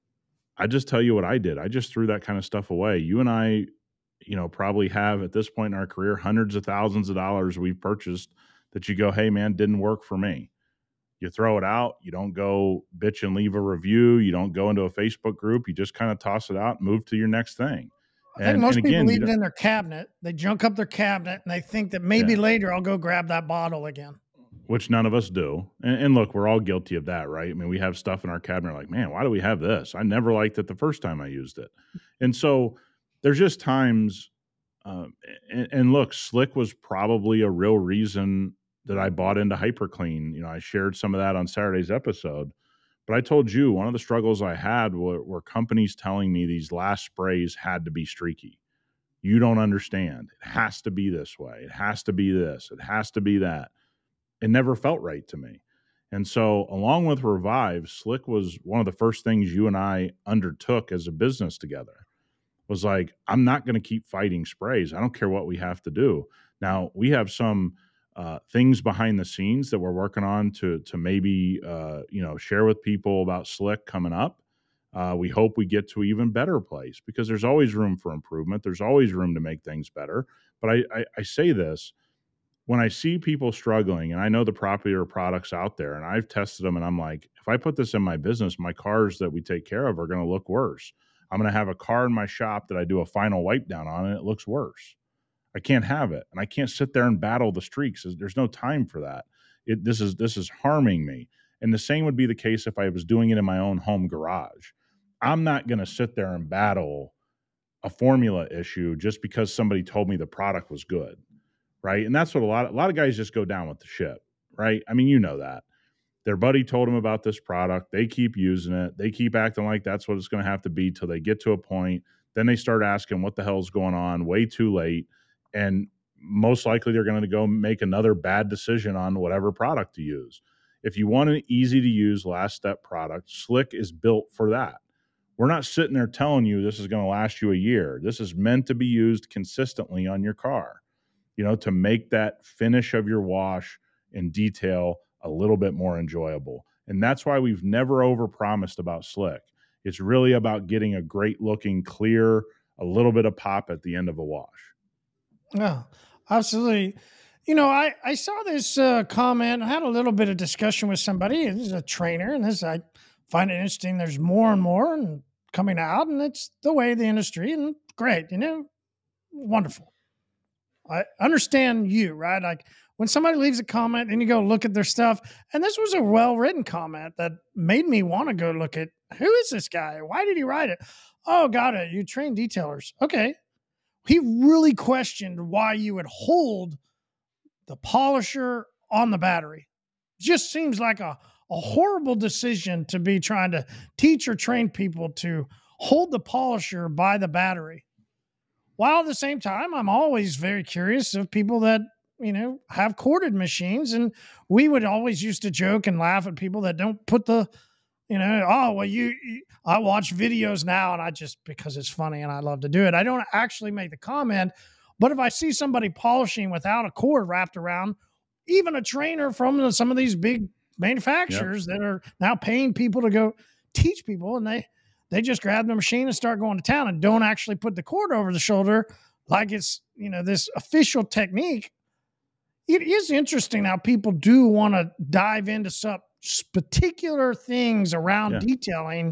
I just tell you what I did. I just threw that kind of stuff away. You and I, you know, probably have at this point in our career hundreds of thousands of dollars we've purchased that you go, hey man, didn't work for me. You throw it out. You don't go bitch and leave a review. You don't go into a Facebook group. You just kind of toss it out and move to your next thing. I think And, most and people again, leave you it don't- in their cabinet. They junk up their cabinet and they think that maybe Yeah. later I'll go grab that bottle again. which none of us do. And, and look, we're all guilty of that, right? I mean, we have stuff in our cabinet like, man, why do we have this? I never liked it the first time I used it. And so there's just times, um, and, and look, Slick was probably a real reason that I bought into HyperClean. You know, I shared some of that on Saturday's episode. But I told you, one of the struggles I had were, were companies telling me these last sprays had to be streaky. You don't understand. It has to be this way. It has to be this. It has to be that. It never felt right to me. And so along with Revive, Slick was one of the first things you and I undertook as a business together. Was like, I'm not going to keep fighting sprays. I don't care what we have to do. Now, we have some uh, things behind the scenes that we're working on to to maybe uh, you know share with people about Slick coming up. Uh, we hope we get to an even better place, because there's always room for improvement. There's always room to make things better. But I, I, I say this, when I see people struggling, and I know the popular products out there, and I've tested them, and I'm like, if I put this in my business, my cars that we take care of are going to look worse. I'm going to have a car in my shop that I do a final wipe down on, and it looks worse. I can't have it, and I can't sit there and battle the streaks. There's no time for that. It, this is this is harming me. And the same would be the case if I was doing it in my own home garage. I'm not going to sit there and battle a formula issue just because somebody told me the product was good. Right. And that's what a lot of, a lot of guys just go down with the ship. Right. I mean, you know that their buddy told them about this product. They keep using it. They keep acting like that's what it's going to have to be till they get to a point. Then they start asking what the hell's going on way too late. And most likely they're going to go make another bad decision on whatever product to use. If you want an easy to use last step product, Slick is built for that. We're not sitting there telling you this is going to last you a year. This is meant to be used consistently on your car, you know, to make that finish of your wash and detail a little bit more enjoyable. And that's why we've never overpromised about Slick. It's really about getting a great looking, clear, a little bit of pop at the end of a wash. Yeah, absolutely. You know, I, I saw this uh, comment. I had a little bit of discussion with somebody. This is a trainer, and this I find it interesting. There's more and more and coming out, and it's the way of the industry, and great, you know, wonderful. I understand you, right? Like when somebody leaves a comment and you go look at their stuff, and this was a well-written comment that made me want to go look at, who is this guy? Why did he write it? Oh, got it. You train detailers. Okay. He really questioned why you would hold the polisher on the battery. Just seems like a, a horrible decision to be trying to teach or train people to hold the polisher by the battery. While at the same time, I'm always very curious of people that, you know, have corded machines. And we would always used to joke and laugh at people that don't put the, you know, oh, well, you, you I watch videos now and I just, because it's funny and I love to do it. I don't actually make the comment, but if I see somebody polishing without a cord wrapped around, even a trainer from some of these big manufacturers yep. that are now paying people to go teach people, and they, they just grab the machine and start going to town and don't actually put the cord over the shoulder like it's, you know, this official technique. It is interesting how people do want to dive into some particular things around yeah. detailing.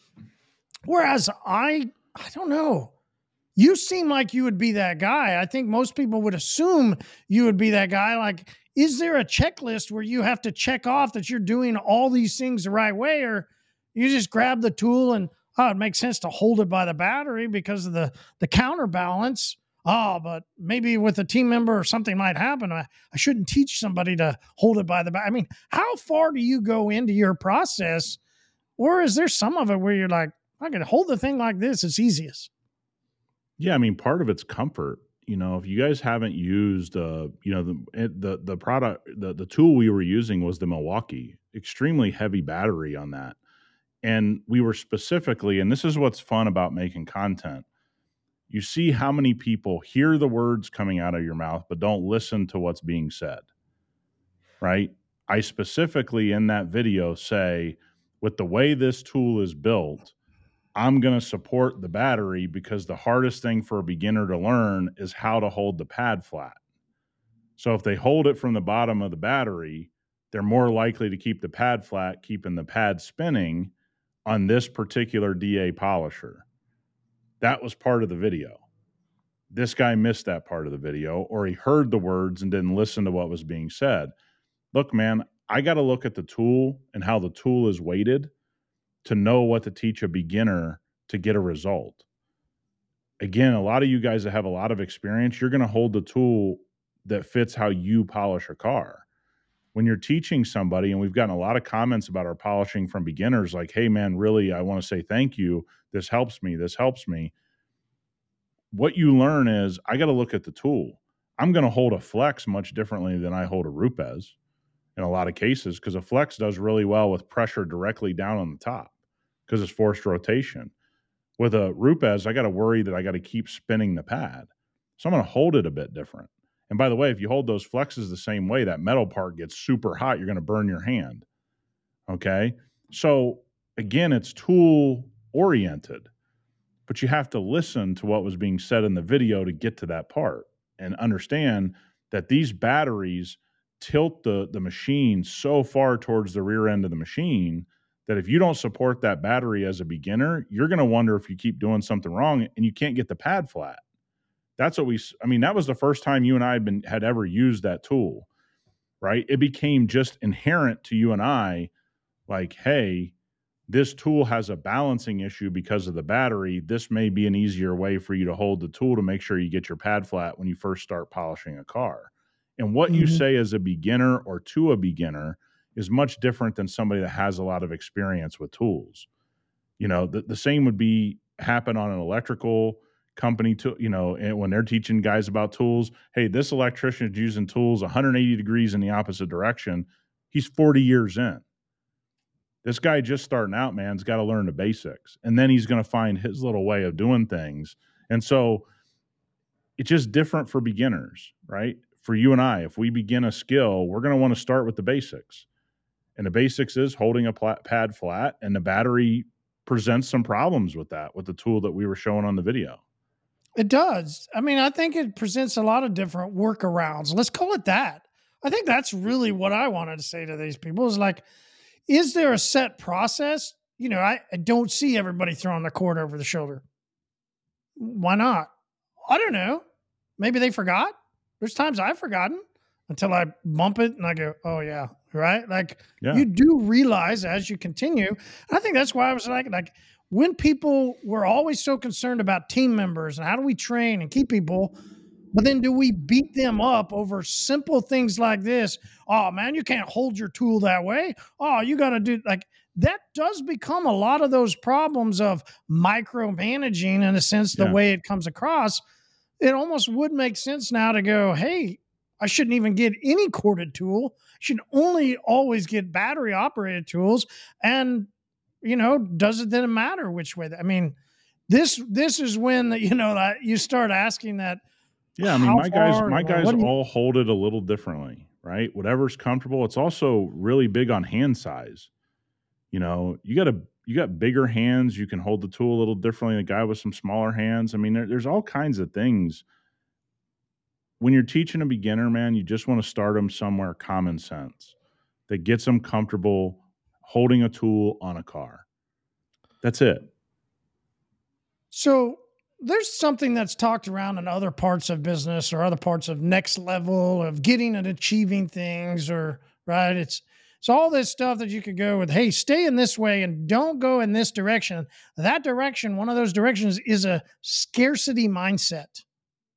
Whereas I, I don't know. You seem like you would be that guy. I think most people would assume you would be that guy. Like, is there a checklist where you have to check off that you're doing all these things the right way, or you just grab the tool and, oh, it makes sense to hold it by the battery because of the, the counterbalance? oh, but maybe with a team member or something might happen. I, I shouldn't teach somebody to hold it by the back. I mean, how far do you go into your process? Or is there some of it where you're like, I can hold the thing like this, it's easiest? Yeah, I mean, part of it's comfort. You know, if you guys haven't used, uh, you know, the the the product, the the tool we were using was the Milwaukee, extremely heavy battery on that, and we were specifically, and this is what's fun about making content. You see how many people hear the words coming out of your mouth, but don't listen to what's being said, right? I specifically in that video say, with the way this tool is built, I'm going to support the battery because the hardest thing for a beginner to learn is how to hold the pad flat. So if they hold it from the bottom of the battery, they're more likely to keep the pad flat, keeping the pad spinning on this particular D A polisher. That was part of the video. This guy missed that part of the video, or he heard the words and didn't listen to what was being said. Look, man, I got to look at the tool and how the tool is weighted to know what to teach a beginner to get a result. Again, a lot of you guys that have a lot of experience, you're going to hold the tool that fits how you polish a car. When you're teaching somebody, and we've gotten a lot of comments about our polishing from beginners, like, hey, man, really, I want to say thank you. This helps me. This helps me. What you learn is I got to look at the tool. I'm going to hold a flex much differently than I hold a Rupes in a lot of cases, because a flex does really well with pressure directly down on the top because it's forced rotation. With a Rupes, I got to worry that I got to keep spinning the pad. So I'm going to hold it a bit different. And by the way, if you hold those flexes the same way, that metal part gets super hot. You're going to burn your hand. Okay. So again, it's tool oriented, but you have to listen to what was being said in the video to get to that part and understand that these batteries tilt the, the machine so far towards the rear end of the machine that if you don't support that battery as a beginner, you're going to wonder if you keep doing something wrong and you can't get the pad flat. That's what we, I mean, that was the first time you and I had been, had ever used that tool, right? It became just inherent to you and I, like, hey, this tool has a balancing issue because of the battery. This may be an easier way for you to hold the tool to make sure you get your pad flat when you first start polishing a car. And what mm-hmm. you say as a beginner or to a beginner is much different than somebody that has a lot of experience with tools. You know, the, the same would be happen on an electrical company to, you know, and when they're teaching guys about tools, hey, this electrician is using tools one hundred eighty degrees in the opposite direction. He's forty years in. This guy just starting out, man's got to learn the basics. And then he's going to find his little way of doing things. And so it's just different for beginners, right? For you and I, if we begin a skill, we're going to want to start with the basics. And the basics is holding a plat- pad flat, and the battery presents some problems with that, with the tool that we were showing on the video. It does. I mean, I think it presents a lot of different workarounds. Let's call it that. I think that's really what I wanted to say to these people is like, is there a set process? You know, I, I don't see everybody throwing the cord over the shoulder. Why not? I don't know. Maybe they forgot. There's times I've forgotten until I bump it and I go, oh yeah, right? Like yeah. You do realize as you continue. And I think that's why I was like, like when people were always so concerned about team members and how do we train and keep people, but then do we beat them up over simple things like this? Oh man, you can't hold your tool that way. Oh, you got to do like that does become a lot of those problems of micromanaging in a sense, the yeah. way it comes across. It almost would make sense now to go, hey, I shouldn't even get any corded tool. I should only always get battery operated tools. And, you know, does it then matter which way? I mean, this, this is when, you know, that you start asking that. Yeah. I mean, my guys, my guys all hold it a little differently, right? Whatever's comfortable. It's also really big on hand size. You know, you got to, you got bigger hands. You can hold the tool a little differently than a guy with some smaller hands. I mean, there, there's all kinds of things. When you're teaching a beginner, man, you just want to start them somewhere common sense that gets them comfortable holding a tool on a car. That's it. So there's something that's talked around in other parts of business or other parts of next level of getting and achieving things or, right? It's, it's all this stuff that you could go with, hey, stay in this way and don't go in this direction. That direction, one of those directions is a scarcity mindset.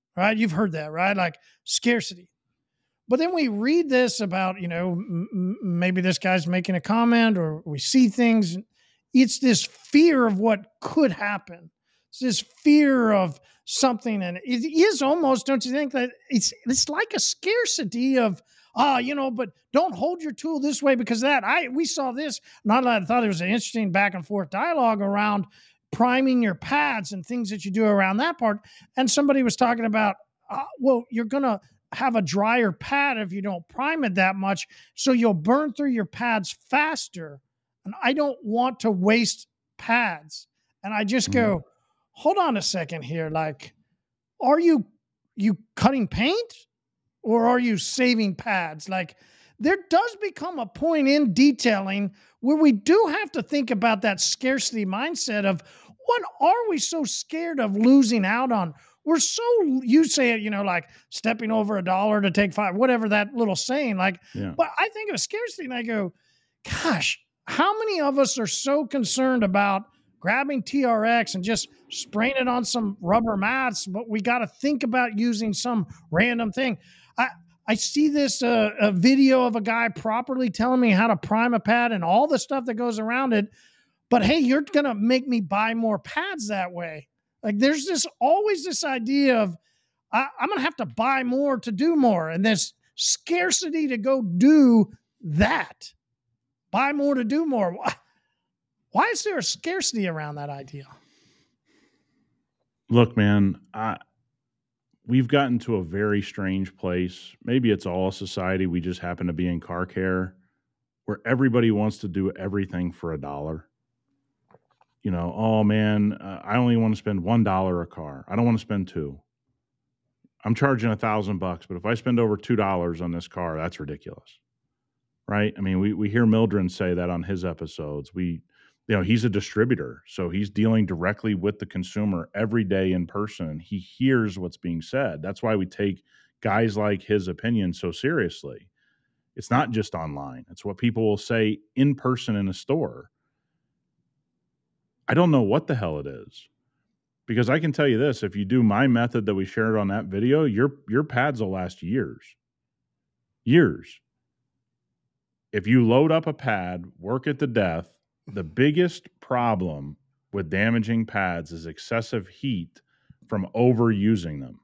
right? You've heard that, right? Like scarcity. But then we read this about, you know, m- maybe this guy's making a comment or we see things. It's this fear of what could happen. It's this fear of something. And it is almost, don't you think, that it's it's like a scarcity of, ah, oh, you know, but don't hold your tool this way because that. I we saw this. Not that I thought it was an interesting back and forth dialogue around priming your pads and things that you do around that part. And somebody was talking about, uh, well, you're going to have a drier pad if you don't prime it that much. So you'll burn through your pads faster. And I don't want to waste pads. And I just go, mm-hmm. hold on a second here. Like, are you, you cutting paint or are you saving pads? Like, there does become a point in detailing where we do have to think about that scarcity mindset of what are we so scared of losing out on? We're so, you say it, you know, like stepping over a dollar to take five, whatever that little saying, like, yeah. But I think of scarcity and I go, gosh, how many of us are so concerned about grabbing T R X and just spraying it on some rubber mats, but we got to think about using some random thing. I, I see this uh, a video of a guy properly telling me how to prime a pad and all the stuff that goes around it. But hey, you're going to make me buy more pads that way. Like there's this always this idea of I, I'm going to have to buy more to do more. And there's scarcity to go do that. Buy more to do more. Why, why is there a scarcity around that idea? Look, man, I, we've gotten to a very strange place. Maybe it's all society. We just happen to be in car care where everybody wants to do everything for a dollar. You know, oh man, uh, I only want to spend one dollar a car. I don't want to spend two. I'm charging a thousand bucks, but if I spend over two dollars on this car, that's ridiculous, right? I mean, we we hear Mildren say that on his episodes. We, you know, he's a distributor, so he's dealing directly with the consumer every day in person. He hears what's being said. That's why we take guys like his opinion so seriously. It's not just online. It's what people will say in person in a store. I don't know what the hell it is, because I can tell you this: if you do my method that we shared on that video, your your pads will last years. Years. If you load up a pad, work it to death, the biggest problem with damaging pads is excessive heat from overusing them.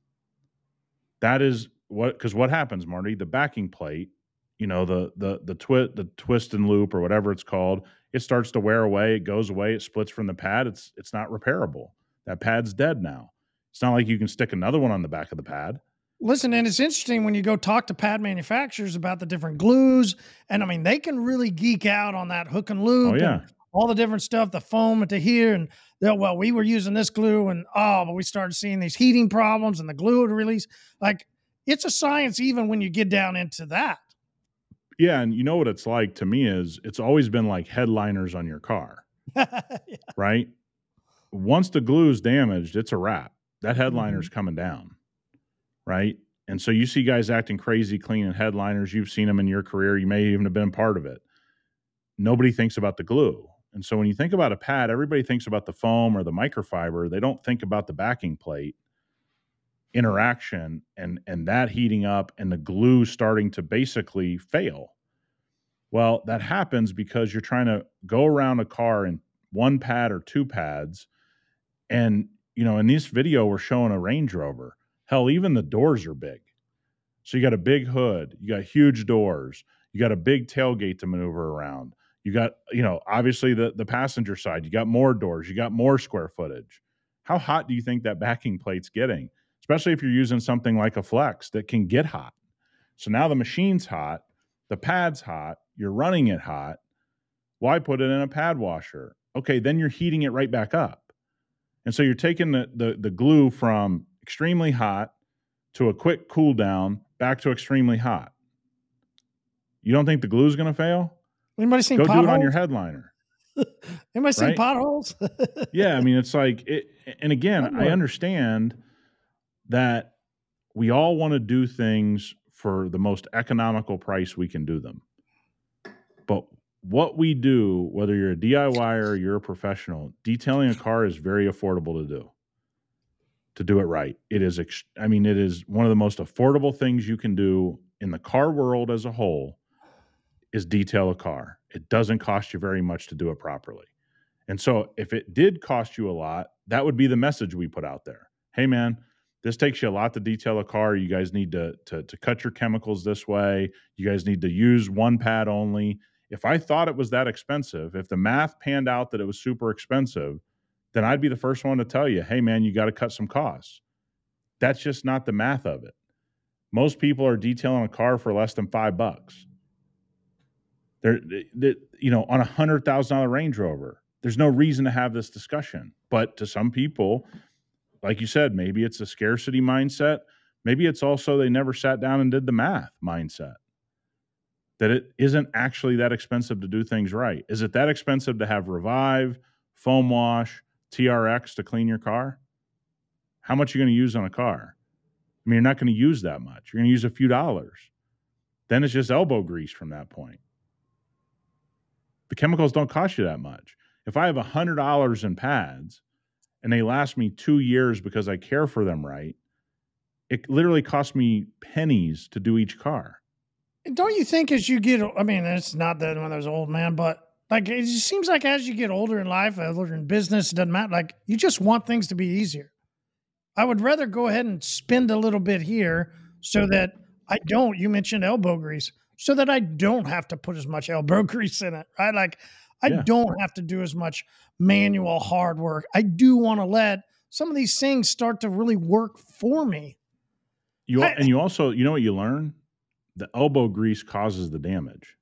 That is what, because what happens, Marty? The backing plate, you know, the the the twist, the twist and loop or whatever it's called, it starts to wear away. It goes away. It splits from the pad. It's it's not repairable. That pad's dead now. It's not like you can stick another one on the back of the pad. Listen, and it's interesting when you go talk to pad manufacturers about the different glues, and I mean, they can really geek out on that hook and loop. Oh, yeah. And all the different stuff, the foam to here, and well, we were using this glue, and oh, but we started seeing these heating problems, and the glue would release. Like, it's a science even when you get down into that. Yeah, and you know what it's like to me is it's always been like headliners on your car, yeah. Right? Once the glue is damaged, it's a wrap. That headliner's mm-hmm. coming down, right? And so you see guys acting crazy cleaning headliners. You've seen them in your career. You may even have been part of it. Nobody thinks about the glue. And so when you think about a pad, everybody thinks about the foam or the microfiber. They don't think about the backing plate interaction and, and that heating up and the glue starting to basically fail. Well, that happens because you're trying to go around a car in one pad or two pads. And, you know, in this video, we're showing a Range Rover. Hell, even the doors are big. So you got a big hood, you got huge doors, you got a big tailgate to maneuver around. You got, you know, obviously the, the passenger side, you got more doors, you got more square footage. How hot do you think that backing plate's getting? Especially if you're using something like a Flex that can get hot. So now the machine's hot, the pad's hot, you're running it hot. Why put it in a pad washer? Okay, then you're heating it right back up. And so you're taking the, the, the glue from extremely hot to a quick cool down back to extremely hot. You don't think the glue's going to fail? Anybody seen Go potholes? do it on your headliner. Anybody seen right? potholes? Yeah, I mean, it's like, it, and again, I understand that we all want to do things for the most economical price we can do them. But what we do, whether you're a D I Y er or you're a professional, detailing a car is very affordable to do. to do it right. It is, ex- I mean, it is one of the most affordable things you can do in the car world as a whole is detail a car. It doesn't cost you very much to do it properly. And so if it did cost you a lot, that would be the message we put out there. Hey man, this takes you a lot to detail a car. You guys need to, to, to cut your chemicals this way. You guys need to use one pad only. If I thought it was that expensive, if the math panned out that it was super expensive, then I'd be the first one to tell you, hey man, you got to cut some costs. That's just not the math of it. Most people are detailing a car for less than five bucks. They're, they, you know, on a hundred thousand dollar Range Rover, there's no reason to have this discussion. But to some people, like you said, maybe it's a scarcity mindset. Maybe it's also they never sat down and did the math mindset. That it isn't actually that expensive to do things right. Is it that expensive to have Revive, foam wash, T R X to clean your car? How much are you going to use on a car? I mean, you're not going to use that much. You're going to use a few dollars. Then it's just elbow grease from that point. The chemicals don't cost you that much. If I have one hundred dollars in pads and they last me two years because I care for them right, it literally costs me pennies to do each car. Don't you think as you get, I mean, it's not that one of those old man, but like it just seems like as you get older in life, older in business, it doesn't matter. Like you just want things to be easier. I would rather go ahead and spend a little bit here so that I don't, you mentioned elbow grease, so that I don't have to put as much elbow grease in it, right? Like I Yeah. don't have to do as much manual hard work. I do want to let some of these things start to really work for me. You I- and you also, you know what you learn? The elbow grease causes the damage.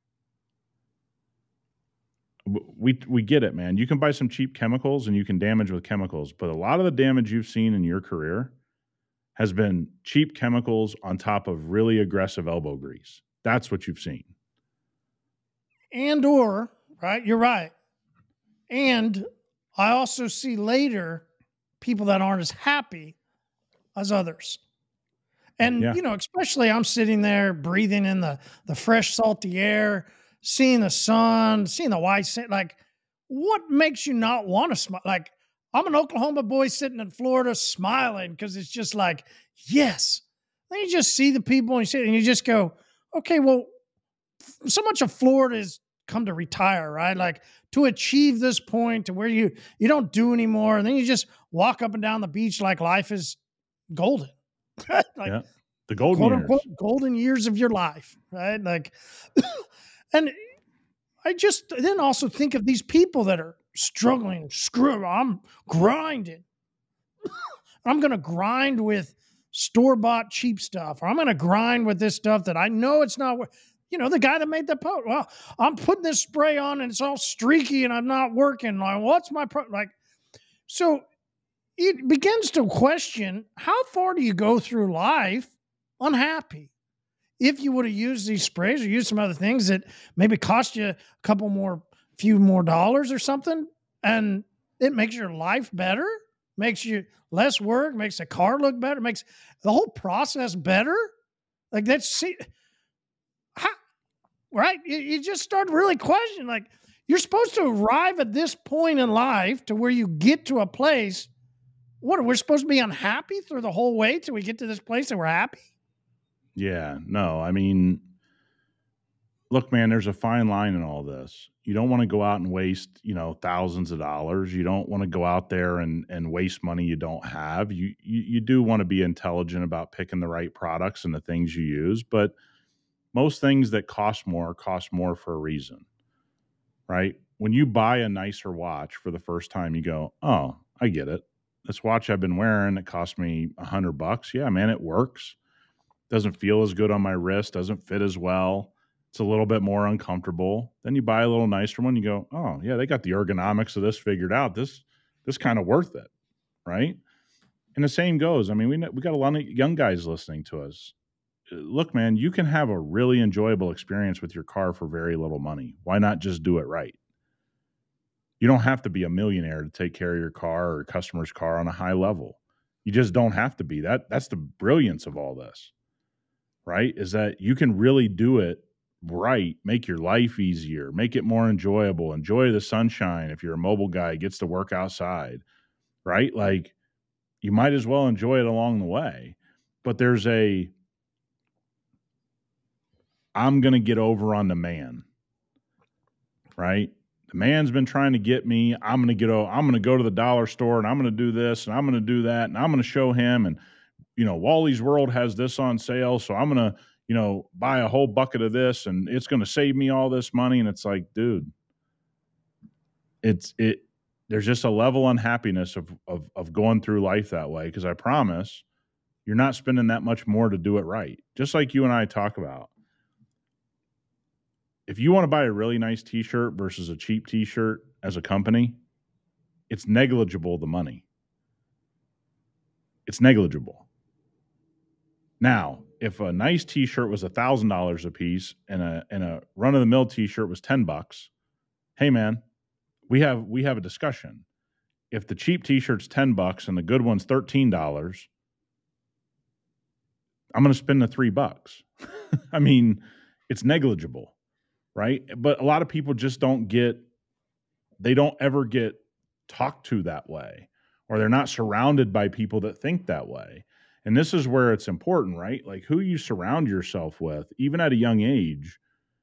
We we get it, man. You can buy some cheap chemicals and you can damage with chemicals, but a lot of the damage you've seen in your career has been cheap chemicals on top of really aggressive elbow grease. That's what you've seen. And or, right, you're right. And I also see later people that aren't as happy as others. And, Yeah. you know, especially I'm sitting there breathing in the, the fresh, salty air, seeing the sun, seeing the white sand. Like, what makes you not want to smile? Like, I'm an Oklahoma boy sitting in Florida smiling because it's just like, yes. Then you just see the people and you sit and you just go, okay, well, so much of Florida is come to retire, right? Like to achieve this point to where you you don't do anymore, and then you just walk up and down the beach like life is golden. like Yeah. The golden quote years. unquote golden years of your life, right? Like and I just then also think of these people that are struggling, screw, I'm grinding. I'm gonna grind with store-bought cheap stuff, or I'm gonna grind with this stuff that I know it's not. You know, the guy that made the post. Well, I'm putting this spray on and it's all streaky and I'm not working. Like, what's my pro? Like, so it begins to question how far do you go through life unhappy? If you would have used these sprays or used some other things that maybe cost you a couple more, few more dollars or something, and it makes your life better, makes you less work, makes the car look better, makes the whole process better. Like that's see, how, right? You, you just start really questioning. Like you're supposed to arrive at this point in life to where you get to a place. What are we supposed to be unhappy through the whole way till we get to this place that we're happy? Yeah, no, I mean, look, man, there's a fine line in all this. You don't want to go out and waste, you know, thousands of dollars. You don't want to go out there and, and waste money you don't have. You, you you do want to be intelligent about picking the right products and the things you use, but most things that cost more cost more for a reason, right? When you buy a nicer watch for the first time, you go, oh, I get it. This watch I've been wearing, it cost me a hundred bucks. Yeah, man, it works. Doesn't feel as good on my wrist, doesn't fit as well. It's a little bit more uncomfortable. Then you buy a little nicer one, you go, oh, yeah, they got the ergonomics of this figured out. This this kind of worth it, right? And the same goes. I mean, we we got a lot of young guys listening to us. Look, man, you can have a really enjoyable experience with your car for very little money. Why not just do it right? You don't have to be a millionaire to take care of your car or a customer's car on a high level. You just don't have to be. That that's the brilliance of all this. Right? Is that you can really do it right, make your life easier, make it more enjoyable, enjoy the sunshine. If you're a mobile guy, gets to work outside, right? Like you might as well enjoy it along the way. But there's a, I'm going to get over on the man, right? The man's been trying to get me. I'm going to get, oh, I'm going to go to the dollar store and I'm going to do this and I'm going to do that. And I'm going to show him. And, you know, Wally's World has this on sale. So I'm going to, you know, buy a whole bucket of this and it's going to save me all this money. And it's like, dude, it's, it, there's just a level unhappiness of, of, of going through life that way. Cause I promise you're not spending that much more to do it right. Just like you and I talk about. If you want to buy a really nice t-shirt versus a cheap t-shirt as a company, it's negligible, the money. It's negligible. Now, if a nice t-shirt was a thousand dollars a piece and a and a run-of-the-mill t-shirt was ten bucks, hey man, we have we have a discussion. If the cheap t-shirt's ten bucks and the good one's thirteen dollars, I'm going to spend the three bucks. I mean, it's negligible, right? But a lot of people just don't get, they don't ever get talked to that way, or they're not surrounded by people that think that way. And this is where it's important, right? Like who you surround yourself with, even at a young age.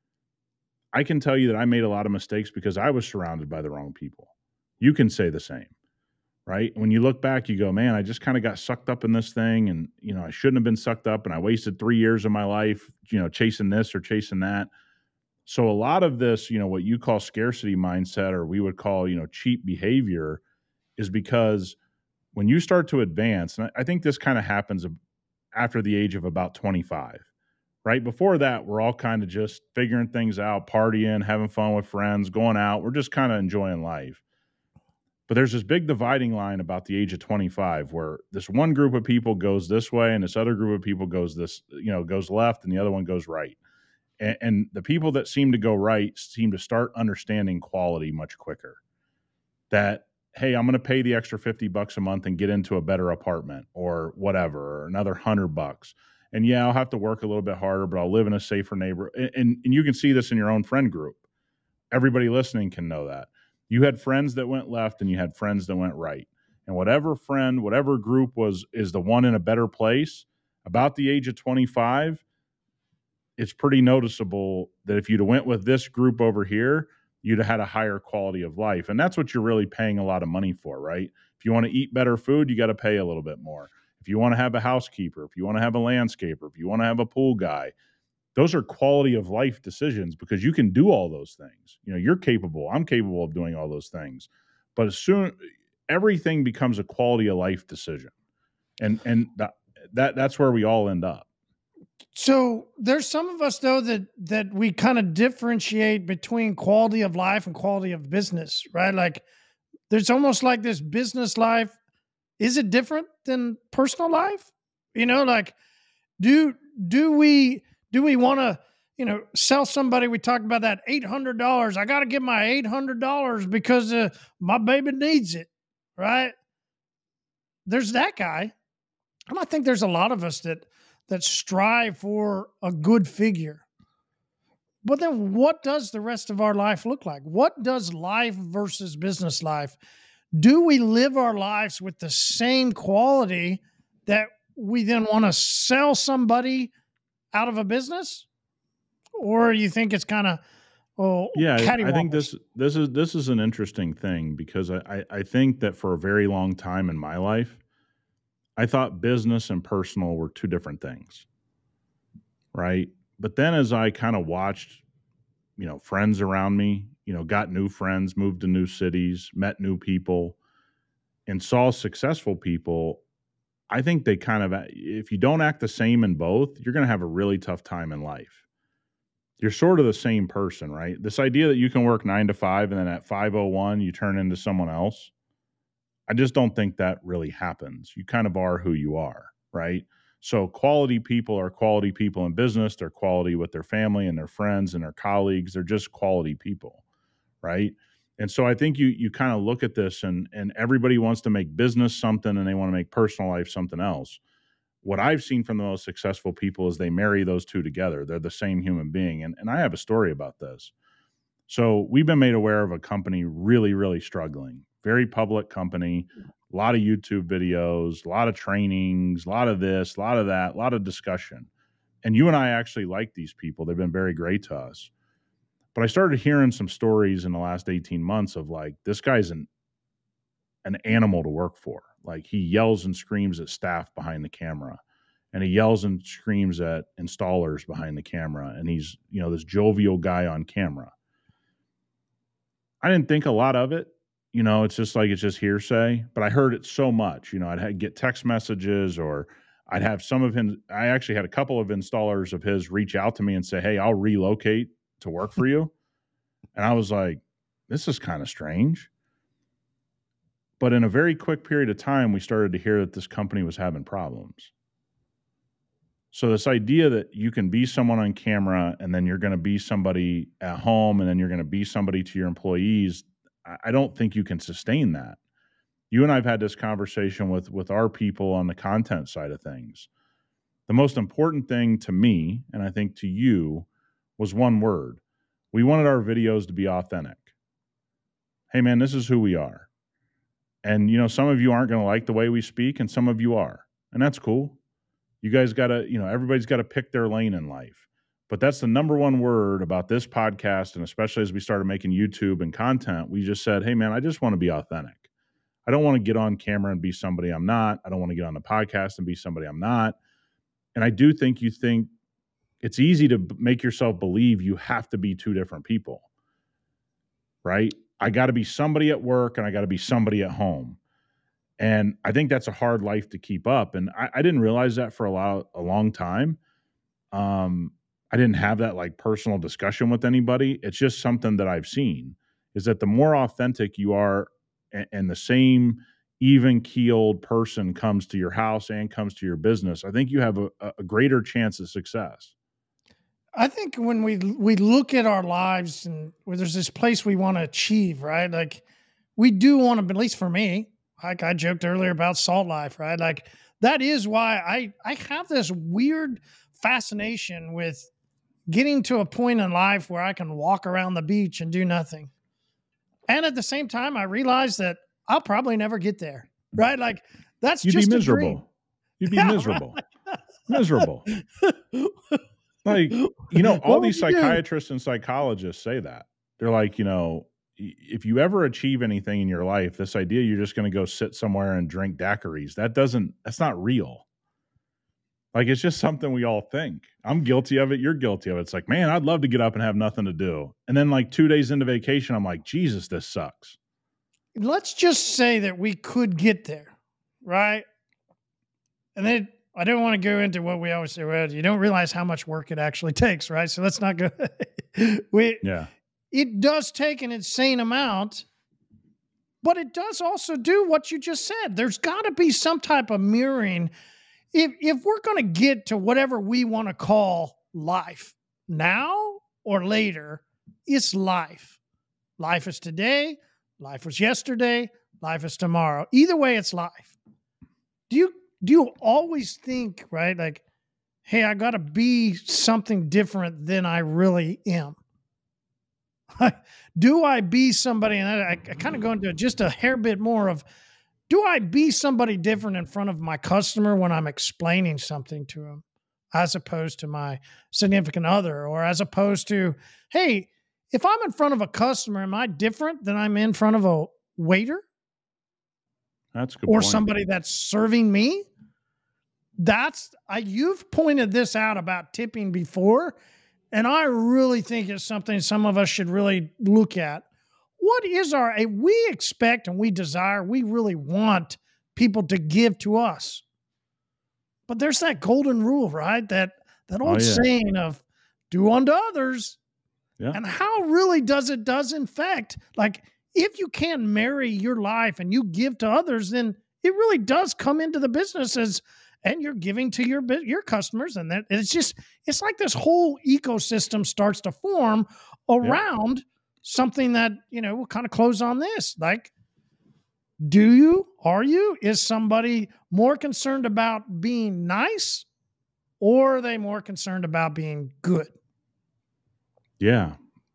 I can tell you that I made a lot of mistakes because I was surrounded by the wrong people. You can say the same, right? When you look back, you go, man, I just kind of got sucked up in this thing and, you know, I shouldn't have been sucked up and I wasted three years of my life, you know, chasing this or chasing that. So a lot of this, you know, what you call scarcity mindset, or we would call, you know, cheap behavior, is because when you start to advance, and I think this kind of happens after the age of about twenty-five, right? Before that, we're all kind of just figuring things out, partying, having fun with friends, going out. We're just kind of enjoying life. But there's this big dividing line about the age of twenty-five where this one group of people goes this way and this other group of people goes this, you know, goes left and the other one goes right. And, and the people that seem to go right seem to start understanding quality much quicker. That, hey, I'm going to pay the extra fifty bucks a month and get into a better apartment or whatever, or another hundred bucks. And yeah, I'll have to work a little bit harder, but I'll live in a safer neighborhood. And, and, and you can see this in your own friend group. Everybody listening can know that. You had friends that went left and you had friends that went right. And whatever friend, whatever group was, is the one in a better place about the age of twenty-five, it's pretty noticeable that if you'd have went with this group over here, you'd have had a higher quality of life. And that's what you're really paying a lot of money for, right? If you want to eat better food, you got to pay a little bit more. If you want to have a housekeeper, if you want to have a landscaper, if you want to have a pool guy, those are quality of life decisions because you can do all those things. You know, you're capable. I'm capable of doing all those things. But as soon, everything becomes a quality of life decision. And, and that, that, that's where we all end up. So there's some of us though that that we kind of differentiate between quality of life and quality of business, right? Like there's almost like this business life. Is it different than personal life? You know, like do do we do we want to, you know, sell somebody? We talked about that eight hundred dollars. I got to get my eight hundred dollars because uh, my baby needs it, right? There's that guy. And I think there's a lot of us that that strive for a good figure. But then what does the rest of our life look like? What does life versus business life? Do we live our lives with the same quality that we then want to sell somebody out of a business? Or you think it's kind of, oh, yeah, I think this this is this is an interesting thing because I, I, I think that for a very long time in my life, I thought business and personal were two different things, right? But then as I kind of watched, you know, friends around me, you know, got new friends, moved to new cities, met new people, and saw successful people, I think they kind of, if you don't act the same in both, you're going to have a really tough time in life. You're sort of the same person, right? This idea that you can work nine to five and then at five oh one, you turn into someone else. I just don't think that really happens. You kind of are who you are, right? So quality people are quality people in business. They're quality with their family and their friends and their colleagues. They're just quality people, right? And so I think you you kind of look at this and, and everybody wants to make business something and they want to make personal life something else. What I've seen from the most successful people is they marry those two together. They're the same human being. And, and I have a story about this. So we've been made aware of a company really, really struggling. Very public company. a lot of YouTube videos, a lot of trainings, a lot of this, a lot of that, a lot of discussion. And you and I actually like these people. They've been very great to us. But I started hearing some stories in the last eighteen months of like, this guy's an, an animal to work for. Like he yells and screams at staff behind the camera, and he yells and screams at installers behind the camera. And he's, you know, this jovial guy on camera. I didn't think a lot of it. You know, it's just like, it's just hearsay, but I heard it so much. You know, I'd get text messages, or I'd have some of him. I actually had a couple of installers of his reach out to me and say, hey, I'll relocate to work for you. And I was like, this is kind of strange. But in a very quick period of time, we started to hear that this company was having problems. So this idea that you can be someone on camera and then you're going to be somebody at home and then you're going to be somebody to your employees, I don't think you can sustain that. You and I have had this conversation with, with our people on the content side of things. The most important thing to me, and I think to you, was one word. We wanted our videos to be authentic. Hey man, this is who we are. And you know, some of you aren't going to like the way we speak, and some of you are. And that's cool. You guys got to, you know, everybody's got to pick their lane in life. But that's the number one word about this podcast, and especially as we started making YouTube and content, we just said, hey, man, I just want to be authentic. I don't want to get on camera and be somebody I'm not. I don't want to get on the podcast and be somebody I'm not. And I do think you think it's easy to make yourself believe you have to be two different people, right? I got to be somebody at work and I got to be somebody at home. And I think that's a hard life to keep up. And I, I didn't realize that for a, lot, a long time. Um, I didn't have that like personal discussion with anybody. It's just something that I've seen is that the more authentic you are and, and the same even keeled person comes to your house and comes to your business, I think you have a, a greater chance of success. I think when we we look at our lives and where there's this place we want to achieve, right? Like we do want to, at least for me, like I joked earlier about Salt Life, right? Like that is why I, I have this weird fascination with getting to a point in life where I can walk around the beach and do nothing. And at the same time, I realize that I'll probably never get there, right? Like that's You'd just be a miserable. dream. You'd be Yeah, miserable. Miserable. Like, you know, all What would these you do? psychiatrists and psychologists say that. They're like, you know, i- if you ever achieve anything in your life, this idea you're just going to go sit somewhere and drink daiquiris, that doesn't, that's not real. Like, it's just something we all think. I'm guilty of it. You're guilty of it. It's like, man, I'd love to get up and have nothing to do. And then like two days into vacation, I'm like, Jesus, this sucks. Let's just say that we could get there, right? And then I don't want to go into what we always say, well, you don't realize how much work it actually takes, right? So let's not go. we, Yeah. It does take an insane amount, but it does also do what you just said. There's got to be some type of mirroring. If, if we're going to get to whatever we want to call life now or later, it's life. Life is today. Life was yesterday. Life is tomorrow. Either way, it's life. Do you do you always think, right? Like, hey, I got to be something different than I really am. Do I be somebody? And I, I kind of go into just a hair bit more of, do I be somebody different in front of my customer when I'm explaining something to them, as opposed to my significant other, or as opposed to, hey, if I'm in front of a customer, am I different than I'm in front of a waiter That's a good or point. somebody that's serving me? That's I. You've pointed this out about tipping before, and I really think it's something some of us should really look at. What is our, we expect and we desire, we really want people to give to us. But there's that golden rule, right? That, that old Oh, yeah. saying of do unto others. Yeah. And how really does it does infect? Like if you can marry your life and you give to others, then it really does come into the businesses and you're giving to your, your customers. And that it's just, it's like this whole ecosystem starts to form around yeah. something that, you know, we'll kind of close on this. Like, do you, are you, is somebody more concerned about being nice or are they more concerned about being good? Yeah.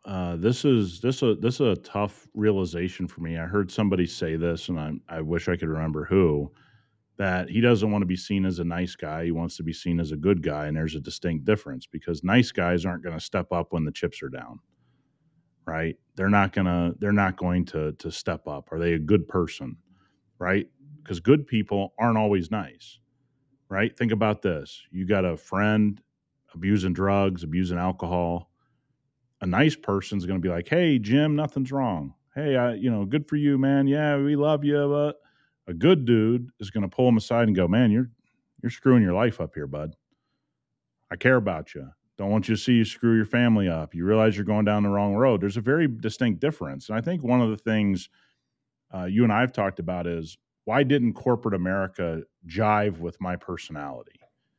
uh, this is this a this is a tough realization for me. I heard somebody say this, and I I wish I could remember who. That he doesn't want to be seen as a nice guy. He wants to be seen as a good guy, and there's a distinct difference because nice guys aren't going to step up when the chips are down, right? They're not gonna they're not going to to step up. Are they a good person, right? Because good people aren't always nice, right? Think about this: you got a friend abusing drugs, abusing alcohol. A nice person's going to be like, "Hey, Jim, nothing's wrong. Hey, I, you know, good for you, man. Yeah, we love you." But a good dude is going to pull him aside and go, "Man, you're you're screwing your life up here, bud. I care about you. Don't want you to see you screw your family up. You realize you're going down the wrong road." There's a very distinct difference, and I think one of the things uh, you and I have talked about is why didn't corporate America jive with my personality?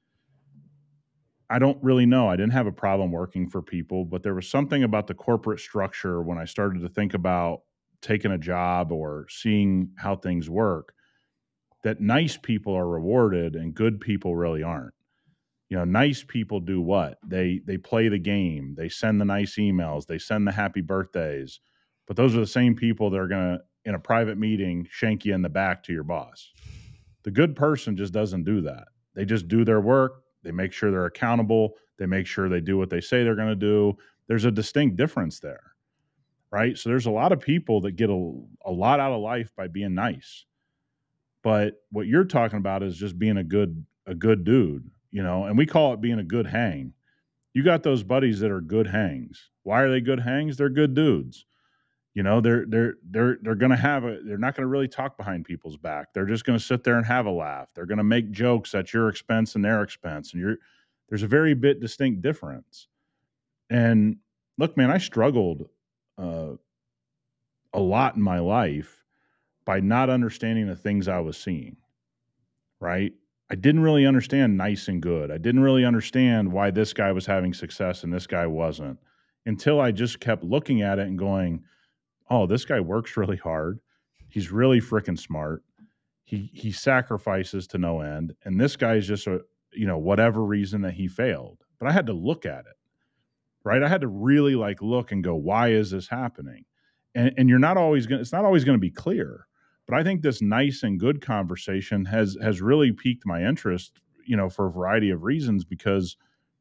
I don't really know. I didn't have a problem working for people, but there was something about the corporate structure when I started to think about taking a job or seeing how things work, that nice people are rewarded and good people really aren't. You know, nice people do what? They they play the game. They send the nice emails. They send the happy birthdays. But those are the same people that are going to, in a private meeting, shank you in the back to your boss. The good person just doesn't do that. They just do their work. They make sure they're accountable. They make sure they do what they say they're going to do. There's a distinct difference there, right? So there's a lot of people that get a, a lot out of life by being nice. But what you're talking about is just being a good a good dude, you know, and we call it being a good hang. You got those buddies that are good hangs. Why are they good hangs? They're good dudes. You know, they're they're they're they're going to have a they're not going to really talk behind people's back. They're just going to sit there and have a laugh. They're going to make jokes at your expense and their expense, and you're there's a very bit distinct difference. And look, man, I struggled uh, a lot in my life by not understanding the things I was seeing. Right? I didn't really understand nice and good. I didn't really understand why this guy was having success and this guy wasn't, until I just kept looking at it and going, oh, this guy works really hard. He's really freaking smart. He he sacrifices to no end. And this guy is just a, you know, whatever reason that he failed. But I had to look at it, right? I had to really like look and go, why is this happening? And and you're not always going to, it's not always going to be clear. But I think this nice and good conversation has has really piqued my interest, you know, for a variety of reasons, because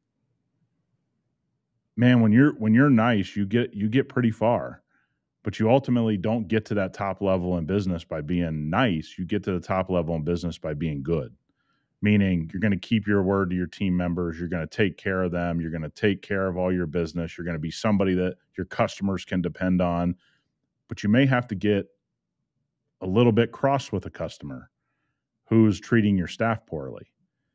man, when you're when you're nice, you get you get pretty far. But you ultimately don't get to that top level in business by being nice. You get to the top level in business by being good, meaning you're going to keep your word to your team members. You're going to take care of them. You're going to take care of all your business. You're going to be somebody that your customers can depend on. But you may have to get a little bit cross with a customer who's treating your staff poorly.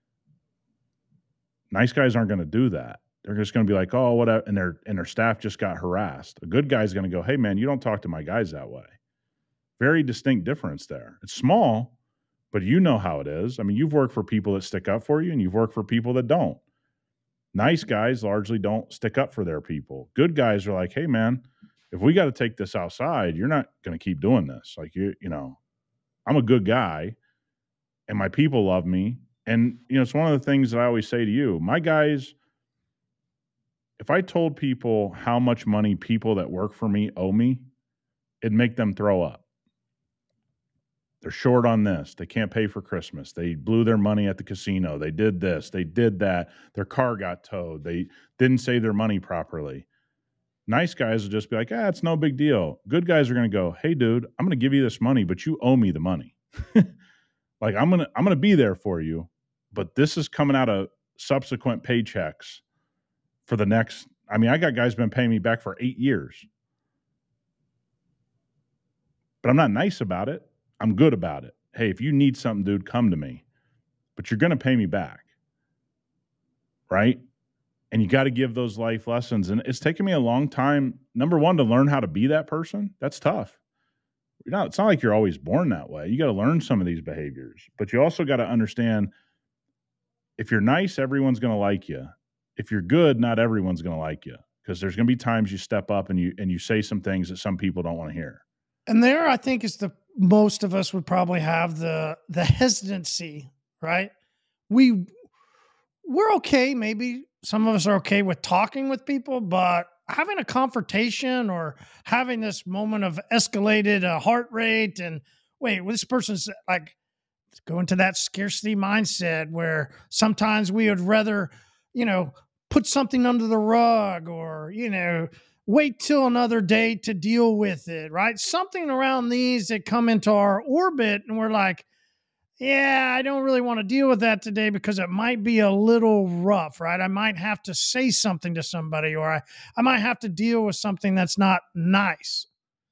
Nice guys aren't going to do that. They're just going to be like, oh, whatever, and their and their staff just got harassed. A good guy's going to go, hey, man, you don't talk to my guys that way. Very distinct difference there. It's small, but you know how it is. I mean, you've worked for people that stick up for you, and you've worked for people that don't. Nice guys largely don't stick up for their people. Good guys are like, hey, man, if we got to take this outside, you're not going to keep doing this. Like, you, you know, I'm a good guy, and my people love me. And, you know, it's one of the things that I always say to you, my guys, if I told people how much money people that work for me owe me, it'd make them throw up. They're short on this. They can't pay for Christmas. They blew their money at the casino. They did this. They did that. Their car got towed. They didn't save their money properly. Nice guys will just be like, ah, it's no big deal. Good guys are going to go, hey, dude, I'm going to give you this money, but you owe me the money. Like, I'm going to I'm going to be there for you, but this is coming out of subsequent paychecks for the next, I mean, I got guys been paying me back for eight years. But I'm not nice about it. I'm good about it. Hey, if you need something, dude, come to me. But you're going to pay me back. Right? And you got to give those life lessons. And it's taken me a long time, number one, to learn how to be that person. That's tough. You're not, it's not like you're always born that way. You got to learn some of these behaviors. But you also got to understand, if you're nice, everyone's going to like you. If you're good, not everyone's going to like you, because there's going to be times you step up and you and you say some things that some people don't want to hear. And there, I think, is the most of us would probably have the the hesitancy, right? We we're okay. Maybe some of us are okay with talking with people, but having a confrontation or having this moment of escalated uh, heart rate and wait, well, this person's like go into that scarcity mindset where sometimes we would rather, you know, put something under the rug or, you know, wait till another day to deal with it, right? Something around these that come into our orbit and we're like, yeah, I don't really want to deal with that today because it might be a little rough, right? I might have to say something to somebody or I, I might have to deal with something that's not nice.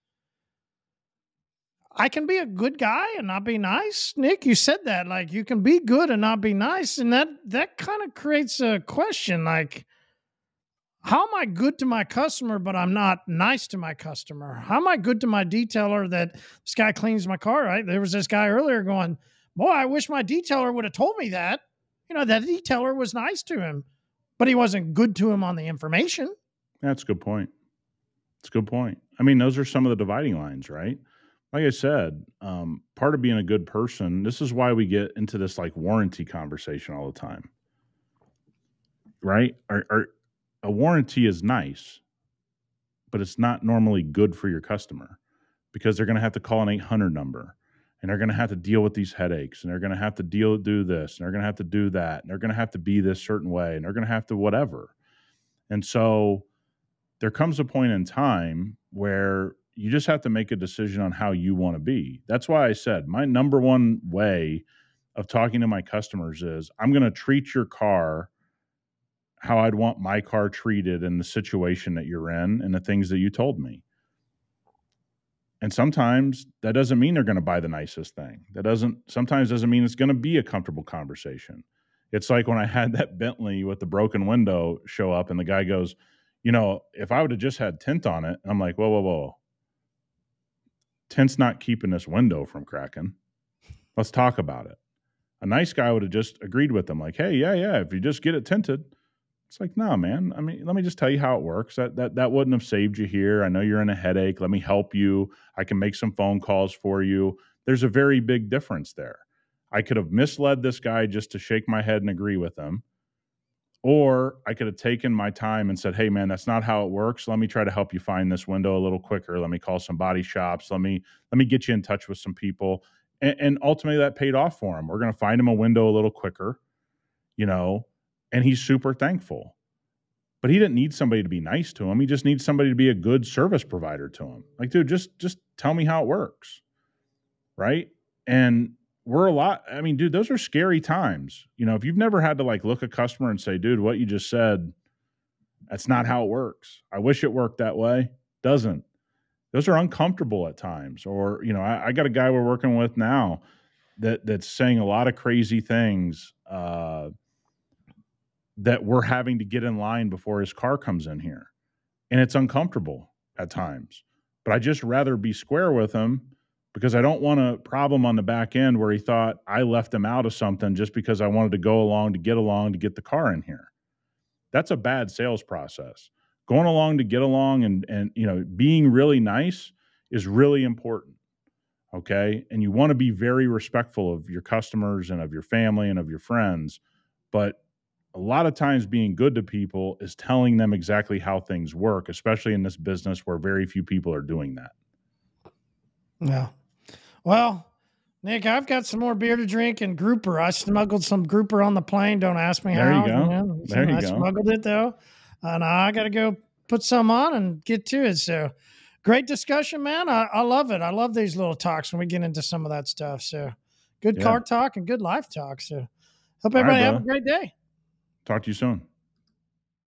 I can be a good guy and not be nice. Nick, you said that, like you can be good and not be nice. And that, that kind of creates a question like, how am I good to my customer, but I'm not nice to my customer? How am I good to my detailer that this guy cleans my car, right? There was this guy earlier going, boy, I wish my detailer would have told me that. You know, that detailer was nice to him, but he wasn't good to him on the information. That's a good point. That's a good point. I mean, those are some of the dividing lines, right? Like I said, um, part of being a good person, this is why we get into this like warranty conversation all the time, right? Our, our, a warranty is nice, but it's not normally good for your customer because they're going to have to call an eight hundred number and they're going to have to deal with these headaches and they're going to have to deal, do this and they're going to have to do that and they're going to have to be this certain way and they're going to have to whatever. And so there comes a point in time where you just have to make a decision on how you want to be. That's why I said my number one way of talking to my customers is I'm going to treat your car how I'd want my car treated in the situation that you're in and the things that you told me. And sometimes that doesn't mean they're going to buy the nicest thing. That doesn't, sometimes doesn't mean it's going to be a comfortable conversation. It's like when I had that Bentley with the broken window show up and the guy goes, you know, if I would have just had tint on it, and I'm like, whoa, whoa, whoa. Tint's not keeping this window from cracking. Let's talk about it. A nice guy would have just agreed with them like, hey, yeah, yeah, if you just get it tinted. It's like, no, man. I mean, let me just tell you how it works. That that that wouldn't have saved you here. I know you're in a headache. Let me help you. I can make some phone calls for you. There's a very big difference there. I could have misled this guy just to shake my head and agree with him. Or I could have taken my time and said, hey, man, that's not how it works. Let me try to help you find this window a little quicker. Let me call some body shops. Let me let me get you in touch with some people. And, and ultimately that paid off for him. We're going to find him a window a little quicker, you know, and he's super thankful. But he didn't need somebody to be nice to him. He just needs somebody to be a good service provider to him. Like, dude, just just tell me how it works, right? And we're a lot, I mean, dude, those are scary times. You know, if you've never had to like look a customer and say, dude, what you just said, that's not how it works. I wish it worked that way. Doesn't. Those are uncomfortable at times. Or, you know, I, I got a guy we're working with now that that's saying a lot of crazy things uh, that we're having to get in line before his car comes in here. And it's uncomfortable at times. But I just rather be square with him because I don't want a problem on the back end where he thought I left him out of something just because I wanted to go along to get along to get the car in here. That's a bad sales process. Going along to get along and, and you know, being really nice is really important, okay? And you want to be very respectful of your customers and of your family and of your friends. But a lot of times being good to people is telling them exactly how things work, especially in this business where very few people are doing that. Yeah. Well, Nick, I've got some more beer to drink and grouper. I smuggled some grouper on the plane. Don't ask me there how. You go. Man. There you I go. smuggled it though. And I got to go put some on and get to it. So great discussion, man. I, I love it. I love these little talks when we get into some of that stuff. So good Yeah. car talk and good life talk. So hope everybody right, have a great day. Talk to you soon.